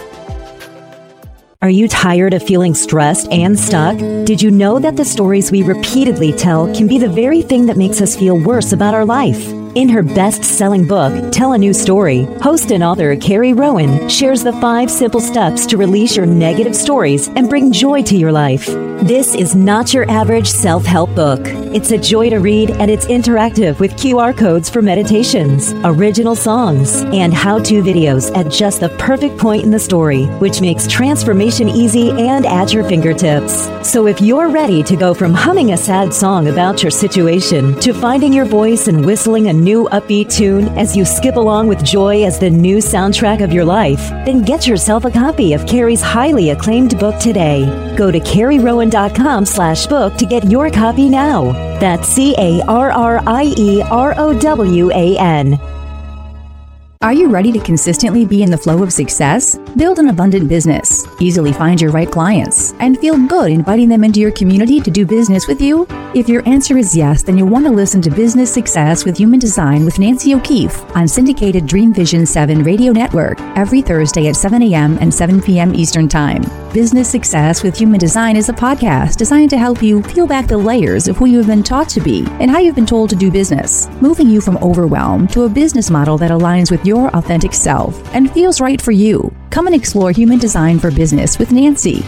Are you tired of feeling stressed and stuck? Did you know that the stories we repeatedly tell can be the very thing that makes us feel worse about our life? In her best-selling book, Tell a New Story, host and author Carrie Rowan shares the five simple steps to release your negative stories and bring joy to your life. This is not your average self-help book. It's a joy to read, and it's interactive with Q R codes for meditations, original songs, and how-to videos at just the perfect point in the story, which makes transformation easy and at your fingertips. So if you're ready to go from humming a sad song about your situation to finding your voice and whistling a new upbeat tune as you skip along with joy as the new soundtrack of your life, then get yourself a copy of Carrie's highly acclaimed book today. Go to Carrie Rowan dot com slash book to get your copy now. That's C A R R I E R O W A N. Are you ready to consistently be in the flow of success? Build an abundant business, easily find your right clients, and feel good inviting them into your community to do business with you? If your answer is yes, then you'll want to listen to Business Success with Human Design with Nancy O'Keefe on syndicated Dream Vision seven Radio Network every Thursday at seven a.m. and seven p.m. Eastern Time. Business Success with Human Design is a podcast designed to help you peel back the layers of who you have been taught to be and how you've been told to do business, moving you from overwhelm to a business model that aligns with your your authentic self and feels right for you. Come and explore Human Design for Business with Nancy.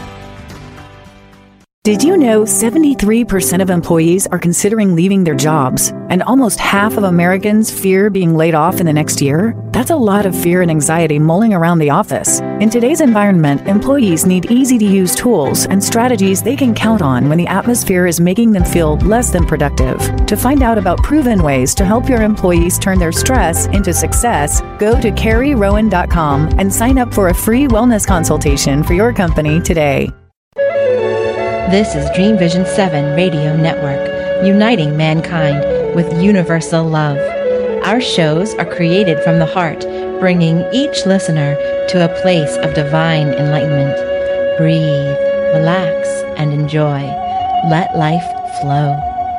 Did you know seventy-three percent of employees are considering leaving their jobs, and almost half of Americans fear being laid off in the next year? That's a lot of fear and anxiety mulling around the office. In today's environment, employees need easy-to-use tools and strategies they can count on when the atmosphere is making them feel less than productive. To find out about proven ways to help your employees turn their stress into success, go to Carrie Rowan dot com and sign up for a free wellness consultation for your company today. This is Dream Vision seven Radio Network, uniting mankind with universal love. Our shows are created from the heart, bringing each listener to a place of divine enlightenment. Breathe, relax, and enjoy. Let life flow.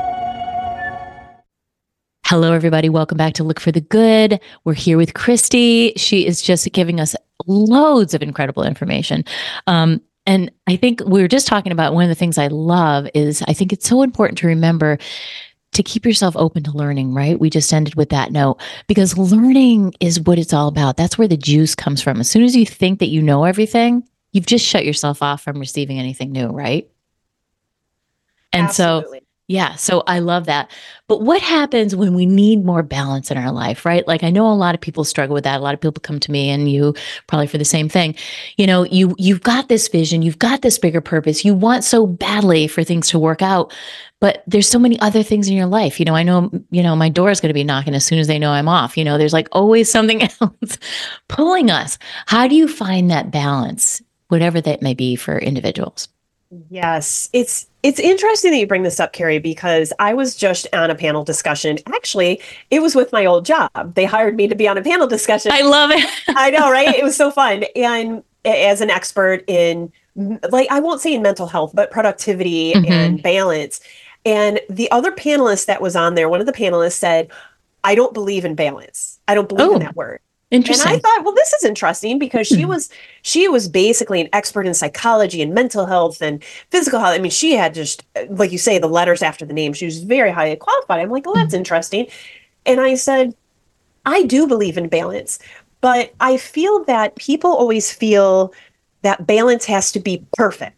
Hello, everybody. Welcome back to Look for the Good. We're here with Christy. She is just giving us loads of incredible information. Um, And I think we were just talking about one of the things I love is I think it's so important to remember to keep yourself open to learning, right? We just ended with that note because learning is what it's all about. That's where the juice comes from. As soon as you think that you know everything, you've just shut yourself off from receiving anything new, right? And Absolutely. so, yeah, so I love that. But what happens when we need more balance in our life, right? Like I know a lot of people struggle with that. A lot of people come to me and you probably for the same thing. You know, you, you've got this vision, you've got this bigger purpose. You want so badly for things to work out, but there's so many other things in your life. You know, I know, you know, my door is going to be knocking as soon as they know I'm off. You know, there's like always something else pulling us. How do you find that balance, whatever that may be for individuals? Yes, it's it's interesting that you bring this up, Carrie, because I was just on a panel discussion. Actually, it was with my old job. They hired me to be on a panel discussion. I love it. I know, right? It was so fun. And as an expert in, like, I won't say in mental health, but productivity mm-hmm. and balance. And the other panelist that was on there, one of the panelists said, I don't believe in balance. I don't believe oh. in that word. Interesting. And I thought, well, this is interesting because she was she was basically an expert in psychology and mental health and physical health. I mean, she had just, like you say, the letters after the name. She was very highly qualified. I'm like, well, that's interesting. And I said, I do believe in balance, but I feel that people always feel that balance has to be perfect.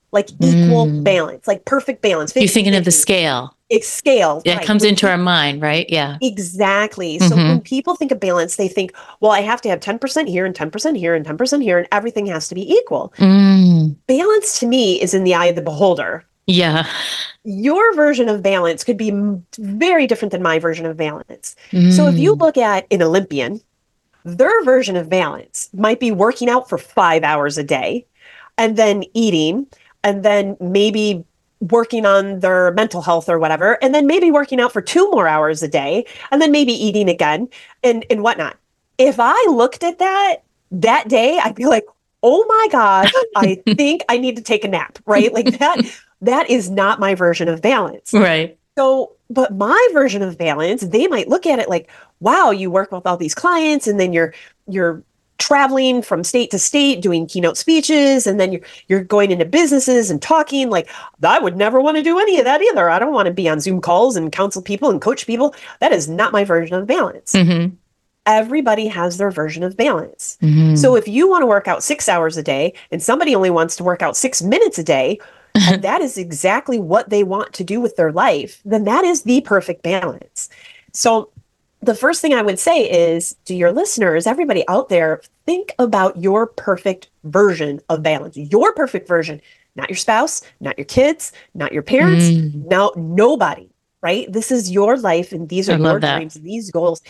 like equal Mm. balance, like perfect balance. You're thinking of the fifty. scale. It's scale. That right. comes When into pe- our mind, right? Yeah. Exactly. So Mhm. when people think of balance, they think, well, I have to have ten percent here and ten percent here and ten percent here, and everything has to be equal. Mm. Balance to me is in the eye of the beholder. Yeah. Your version of balance could be m- very different than my version of balance. So if you Mm. look at an Olympian, their version of balance might be working out for five hours a day and then eating and then maybe working on their mental health or whatever, and then maybe working out for two more hours a day and then maybe eating again and, and whatnot. If I looked at that that day, I'd be like, oh my gosh, I think I need to take a nap, right? Like that, that is not my version of balance. Right. So, but my version of balance, they might look at it like, wow, you work with all these clients and then you're, you're traveling from state to state doing keynote speeches, and then you're, you're going into businesses and talking. Like, I would never want to do any of that either. I don't want to be on Zoom calls and counsel people and coach people. That is not my version of balance. Mm-hmm. Everybody has their version of balance. Mm-hmm. So if you want to work out six hours a day and somebody only wants to work out six minutes a day, and that is exactly what they want to do with their life, then that is the perfect balance. So the first thing I would say is, to your listeners, everybody out there, think about your perfect version of balance. Your perfect version, not your spouse, not your kids, not your parents, Mm. no, nobody, right? This is your life and these are I love your that. dreams and these goals.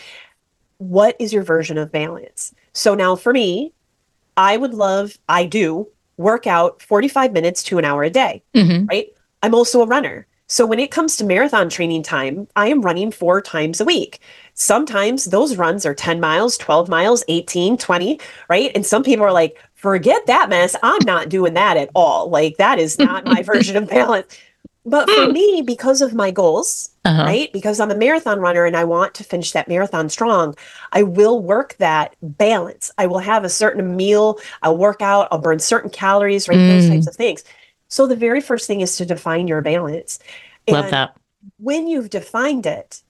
What is your version of balance? So now for me, I would love, I do work out forty-five minutes to an hour a day, Mm-hmm. right? I'm also a runner. So when it comes to marathon training time, I am running four times a week. Sometimes those runs are ten miles, twelve miles, eighteen, twenty, right? And some people are like, forget that mess. I'm not doing that at all. Like, that is not my version of balance. But for me, because of my goals, Uh-huh. right? Because I'm a marathon runner and I want to finish that marathon strong, I will work that balance. I will have a certain meal, I'll work out, I'll burn certain calories, right? Those Mm. types of things. So the very first thing is to define your balance. Love And that. when you've defined it,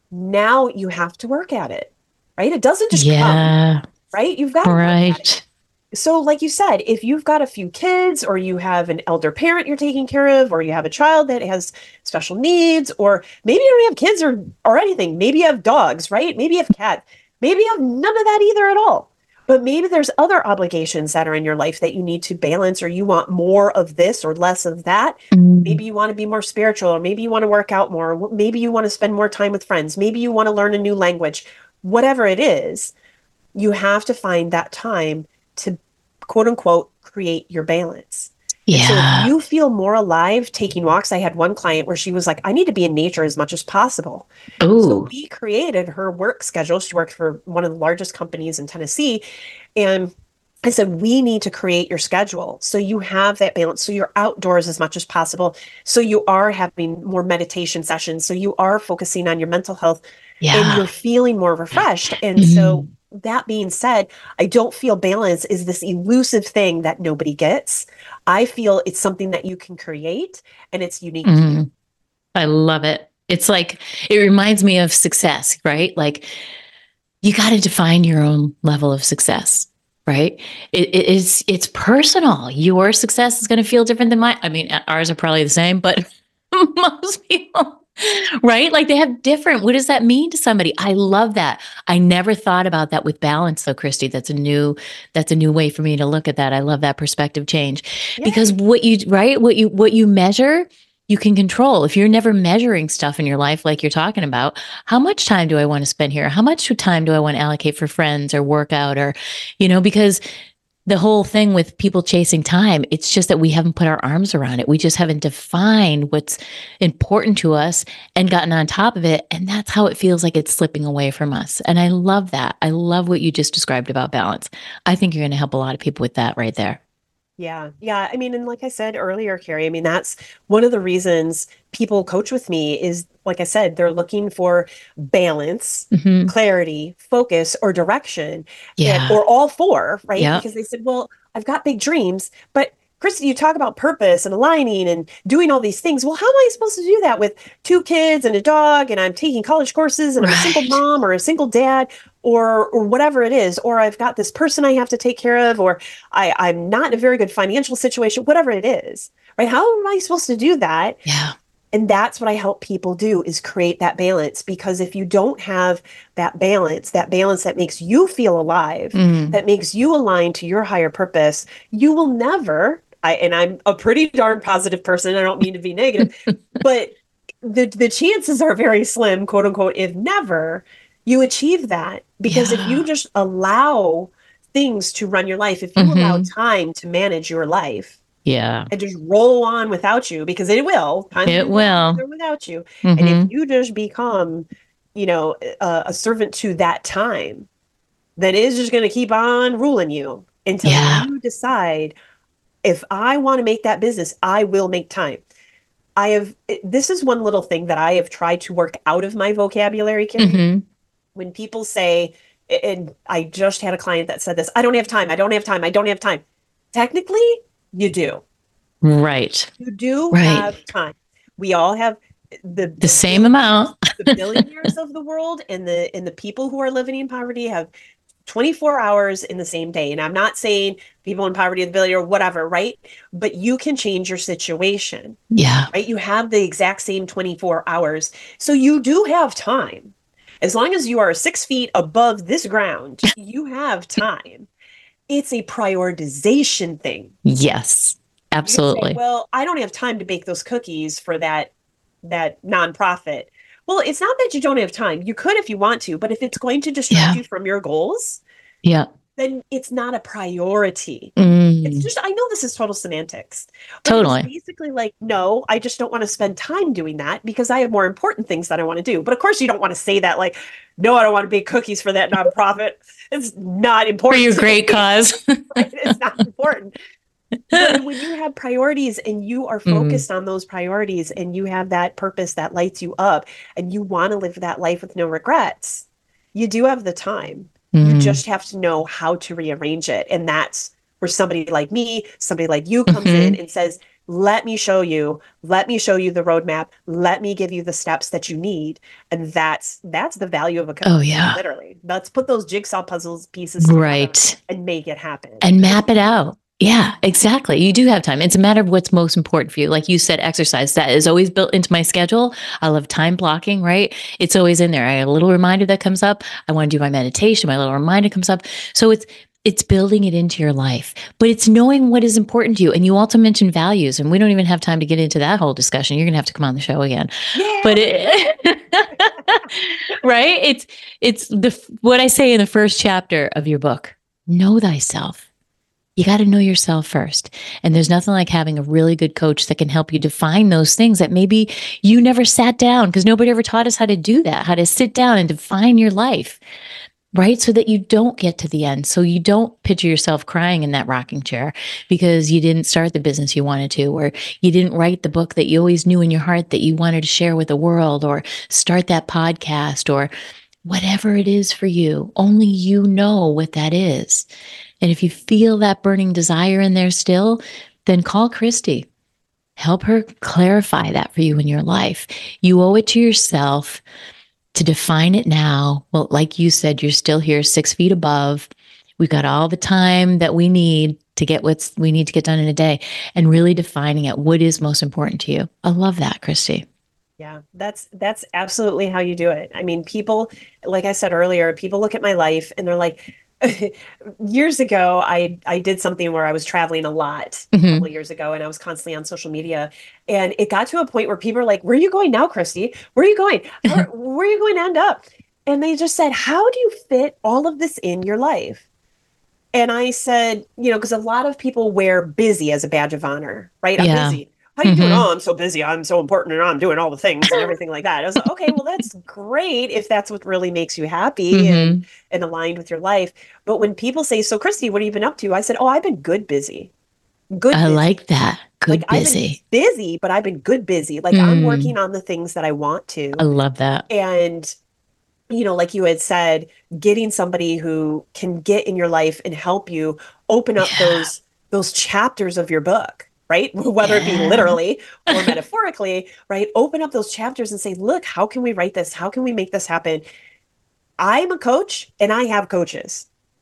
now you have to work at it, right? It doesn't just come, Yeah. right? You've got to work at it. Right. So like you said, if you've got a few kids or you have an elder parent you're taking care of, or you have a child that has special needs, or maybe you don't have kids or, or anything, maybe you have dogs, right? Maybe you have cats, maybe you have none of that either at all. But maybe there's other obligations that are in your life that you need to balance, or you want more of this or less of that. Mm. Maybe you want to be more spiritual, or maybe you want to work out more. or Maybe you want to spend more time with friends. Maybe you want to learn a new language. Whatever it is, you have to find that time to, quote unquote, create your balance. And so Yeah. if you feel more alive taking walks, I had one client where she was like, I need to be in nature as much as possible. So Ooh. we created her work schedule. She worked for one of the largest companies in Tennessee. And I said, we need to create your schedule so you have that balance. So you're outdoors as much as possible. So you are having more meditation sessions. So you are focusing on your mental health and Yeah. you're feeling more refreshed. And Mhm. so that being said, I don't feel balance is this elusive thing that nobody gets. I feel it's something that you can create and it's unique to you. Mhm. I love it. It's like, it reminds me of success, right? Like, you got to define your own level of success, right? It, it is, it's personal. Your success is going to feel different than mine. I mean, ours are probably the same, but most people, right? Like, they have different, what does that mean to somebody? I love that. I never thought about that with balance though, Christy. That's a new, that's a new way for me to look at that. I love that perspective change Yeah. because what you, right? What you, what you measure, you can control. If you're never measuring stuff in your life, like you're talking about, how much time do I want to spend here? How much time do I want to allocate for friends or workout or, you know, because the whole thing with people chasing time, it's just that we haven't put our arms around it. We just haven't defined what's important to us and gotten on top of it. And that's how it feels like it's slipping away from us. And I love that. I love what you just described about balance. I think you're going to help a lot of people with that right there. Yeah. Yeah. I mean, and like I said earlier, Carrie, I mean, that's one of the reasons people coach with me is, like I said, they're looking for balance, Mhm. clarity, focus, or direction, Yeah. and, or all four, right? Yeah. Because they said, well, I've got big dreams, but Christy, you talk about purpose and aligning and doing all these things. Well, how am I supposed to do that with two kids and a dog, and I'm taking college courses and I'm a single Right. mom or a single dad, or or whatever it is, or I've got this person I have to take care of, or I, I'm not in a very good financial situation, whatever it is, right? How am I supposed to do that? Yeah. And that's what I help people do, is create that balance. Because if you don't have that balance, that balance that makes you feel alive, Mm. that makes you align to your higher purpose, you will never, I, and I'm a pretty darn positive person, I don't mean to be negative, but the, the chances are very slim, quote unquote, if never, you achieve that. Because Yeah. if you just allow things to run your life, if you Mhm. allow time to manage your life, Yeah. and just roll on without you, because it will. Time It will roll will. on without you. And if Mhm. you just become, you know, a, a servant to that time, then it's just going to keep on ruling you until Yeah. you decide, if I want to make that business, I will make time. I have, this is one little thing that I have tried to work out of my vocabulary, Carrie. Mhm. When people say, and I just had a client that said this, I don't have time, I don't have time, I don't have time. Technically, you do. Right. You do Right. have time. We all have the The same amount. the billionaires of the world and the and the people who are living in poverty have twenty-four hours in the same day. And I'm not saying people in poverty are the billionaire or whatever, right? But you can change your situation, Yeah. right? You have the exact same twenty-four hours. So you do have time. As long as you are six feet above this ground, you have time. It's a prioritization thing. Yes. You Absolutely. say, well, I don't have time to bake those cookies for that that nonprofit. Well, it's not that you don't have time. You could if you want to, but if it's going to distract Yeah. you from your goals, Yeah. then it's not a priority. Mm. It's just, I know this is total semantics. But Totally. It's basically like, no, I just don't want to spend time doing that because I have more important things that I want to do. But of course, you don't want to say that like, no, I don't want to bake cookies for that nonprofit. It's not For important. your to great me. cause. Right? It's not important. But when you have priorities and you are focused on those priorities and you have that purpose that lights you up and you want to live that life with no regrets, you do have the time. You Mm. just have to know how to rearrange it. And that's where somebody like me, somebody like you comes Mhm. in and says, let me show you, let me show you the roadmap. Let me give you the steps that you need. And that's, that's the value of a coach. Oh, yeah. Literally. Let's put those jigsaw puzzles pieces together Right. and make it happen. And map it out. Yeah, exactly. You do have time. It's a matter of what's most important for you. Like you said, exercise, that is always built into my schedule. I love time blocking, right? It's always in there. I have a little reminder that comes up. I want to do my meditation. My little reminder comes up. So it's, it's building it into your life, but it's knowing what is important to you. And you also mentioned values, and we don't even have time to get into that whole discussion. You're going to have to come on the show again. Yeah. But it, right? It's, it's the, what I say in the first chapter of your book, know thyself. You got to know yourself first. And there's nothing like having a really good coach that can help you define those things that maybe you never sat down, because nobody ever taught us how to do that, how to sit down and define your life, right? So that you don't get to the end. So you don't picture yourself crying in that rocking chair because you didn't start the business you wanted to, or you didn't write the book that you always knew in your heart that you wanted to share with the world, or start that podcast, or whatever it is for you. Only you know what that is. And if you feel that burning desire in there still, then call Christy. Help her clarify that for you in your life. You owe it to yourself to define it now. Well, like you said, you're still here six feet above. We've got all the time that we need to get what we need to get done in a day, and really defining it. What is most important to you? I love that, Christy. Yeah, that's that's absolutely how you do it. I mean, people, like I said earlier, people look at my life and they're like, years ago, I I did something where I was traveling a lot a Mhm. couple of years ago, and I was constantly on social media, and it got to a point where people are like, "Where are you going now, Christy? Where are you going? Where, where are you going to end up?" And they just said, "How do you fit all of this in your life?" And I said, you know, because a lot of people wear busy as a badge of honor, right? I'm Yeah. busy. How you doing? Mhm. Oh, I'm so busy. I'm so important, and I'm doing all the things and everything like that. I was like, okay, well, that's great if that's what really makes you happy and, Mhm. and aligned with your life. But when people say, so Christy, what have you been up to? I said, oh, I've been good busy. Good I busy. like that. Good Like, I've busy. been busy, but I've been good busy. Like I'm Mm. working on the things that I want to. I love that. And, you know, like you had said, getting somebody who can get in your life and help you open up Yeah. those those chapters of your book, right? Whether it be Yeah. literally or metaphorically, right? Open up those chapters and say, look, how can we write this? How can we make this happen? I'm a coach and I have coaches.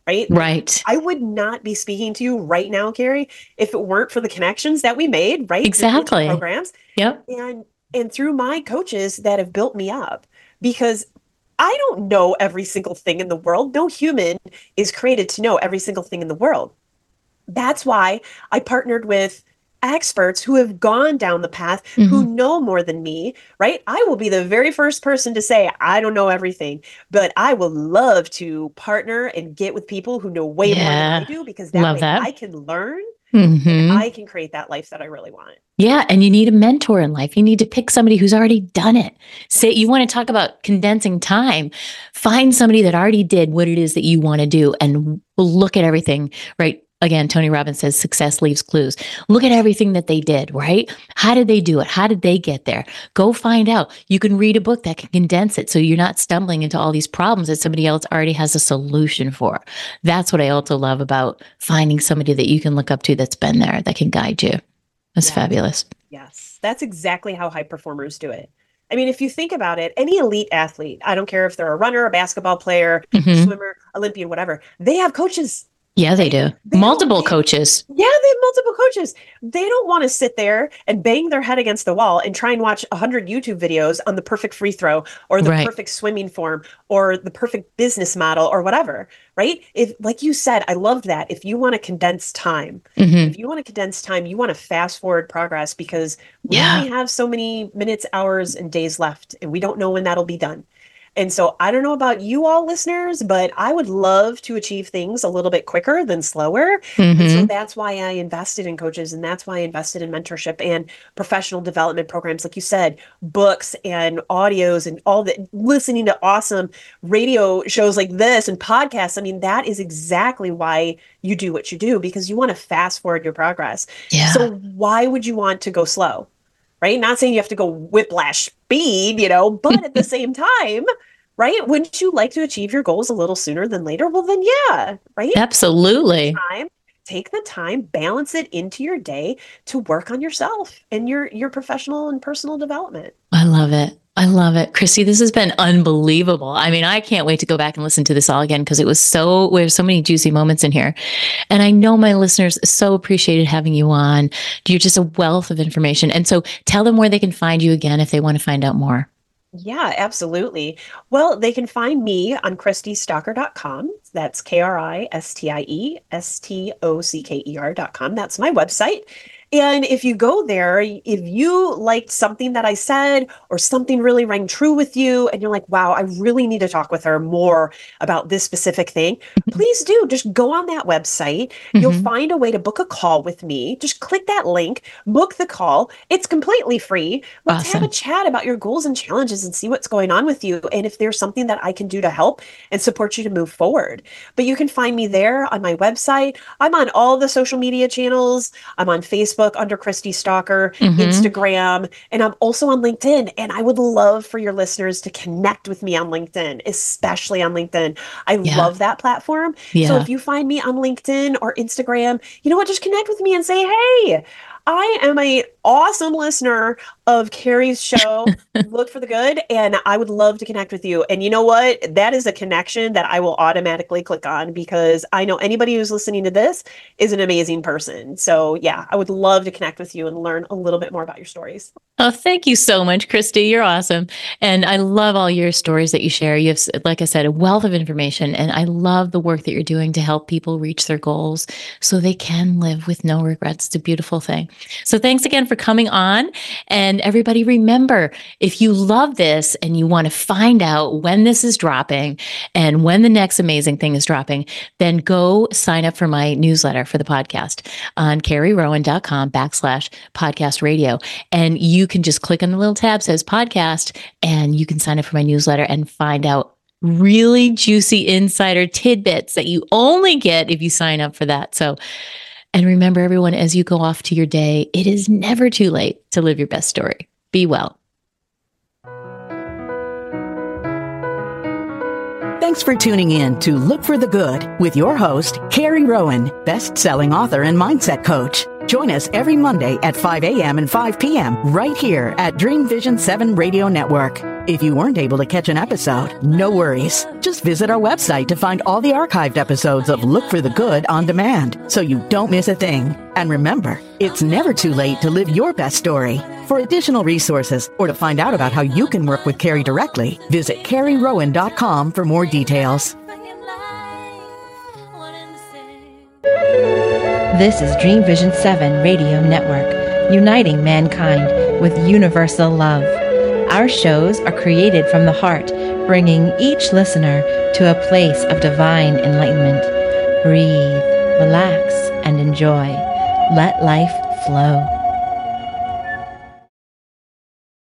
right? Right. I would not be speaking to you right now, Carrie, if it weren't for the connections that we made, right? Exactly. Programs. Yep. And, and through my coaches that have built me up, because I don't know every single thing in the world. No human is created to know every single thing in the world. That's why I partnered with experts who have gone down the path, mm-hmm. who know more than me, right? I will be the very first person to say, I don't know everything, but I will love to partner and get with people who know way yeah. more than I do, because that love way that. I can learn mm-hmm. and I can create that life that I really want. Yeah. And you need a mentor in life. You need to pick somebody who's already done it. Say, you want to talk about condensing time, find somebody that already did what it is that you want to do and look at everything, right? Again, Tony Robbins says success leaves clues. Look at everything that they did, right? How did they do it? How did they get there? Go find out. You can read a book that can condense it so you're not stumbling into all these problems that somebody else already has a solution for. That's what I also love about finding somebody that you can look up to that's been there, that can guide you. That's yes. fabulous. Yes, that's exactly how high performers do it. I mean, if you think about it, any elite athlete, I don't care if they're a runner, a basketball player, mm-hmm. swimmer, Olympian, whatever, they have coaches. Yeah, they do. They multiple they, coaches. Yeah, they have multiple coaches. They don't want to sit there and bang their head against the wall and try and watch one hundred YouTube videos on the perfect free throw or the right. perfect swimming form or the perfect business model or whatever, right? If, like you said, I love that. If you want to condense time, mm-hmm. if you want to condense time, you want to fast forward progress, because we yeah. only have so many minutes, hours, and days left, and we don't know when that'll be done. And so I don't know about you all listeners, but I would love to achieve things a little bit quicker than slower. Mm-hmm. And so that's why I invested in coaches, and that's why I invested in mentorship and professional development programs. Like you said, books and audios and all that, listening to awesome radio shows like this and podcasts. I mean, that is exactly why you do what you do, because you want to fast forward your progress. Yeah. So why would you want to go slow? Right? Not saying you have to go whiplash speed, you know, but at the same time, right? Wouldn't you like to achieve your goals a little sooner than later? Well, then, yeah, right? Absolutely. Time, take the time, balance it into your day to work on yourself and your, your professional and personal development. I love it. I love it. Christy, this has been unbelievable. I mean, I can't wait to go back and listen to this all again, because it was so, there's so many juicy moments in here. And I know my listeners so appreciated having you on. You're just a wealth of information. And so tell them where they can find you again if they want to find out more. Yeah, absolutely. Well, they can find me on Christy Stocker dot com. That's K R I S T I E S T O C K E R dot com. That's my website. And if you go there, if you liked something that I said or something really rang true with you and you're like, wow, I really need to talk with her more about this specific thing, please do. Just go on that website. Mm-hmm. You'll find a way to book a call with me. Just click that link, book the call. It's completely free. Let's awesome. have a chat about your goals and challenges and see what's going on with you. And if there's something that I can do to help and support you to move forward. But you can find me there on my website. I'm on all the social media channels. I'm on Facebook under Christy Stocker, mm-hmm. Instagram, and I'm also on LinkedIn. And I would love for your listeners to connect with me on LinkedIn, especially on LinkedIn. I yeah. love that platform. Yeah. So if you find me on LinkedIn or Instagram, you know what, just connect with me and say, hey, I am a awesome listener of Carrie's show, Look for the Good, and I would love to connect with you. And you know what? That is a connection that I will automatically click on, because I know anybody who's listening to this is an amazing person. So yeah, I would love to connect with you and learn a little bit more about your stories. Oh, thank you so much, Christy. You're awesome. And I love all your stories that you share. You have, like I said, a wealth of information, and I love the work that you're doing to help people reach their goals so they can live with no regrets. It's a beautiful thing. So thanks again for coming on. And everybody, remember, if you love this and you want to find out when this is dropping and when the next amazing thing is dropping, then go sign up for my newsletter for the podcast on carrierowan.com backslash podcast radio. And you can just click on the little tab that says podcast, and you can sign up for my newsletter and find out really juicy insider tidbits that you only get if you sign up for that. So, and remember, everyone, as you go off to your day, it is never too late to live your best story. Be well. Thanks for tuning in to Look for the Good with your host, Carrie Rowan, best-selling author and mindset coach. Join us every Monday at five a.m. and five p.m. right here at Dream Vision seven Radio Network. If you weren't able to catch an episode, no worries. Just visit our website to find all the archived episodes of Look for the Good on demand, so you don't miss a thing. And remember, it's never too late to live your best story. For additional resources or to find out about how you can work with Carrie directly, visit carrie rowan dot com for more details. This is Dream Vision seven Radio Network, uniting mankind with universal love. Our shows are created from the heart, bringing each listener to a place of divine enlightenment. Breathe, relax, and enjoy. Let life flow.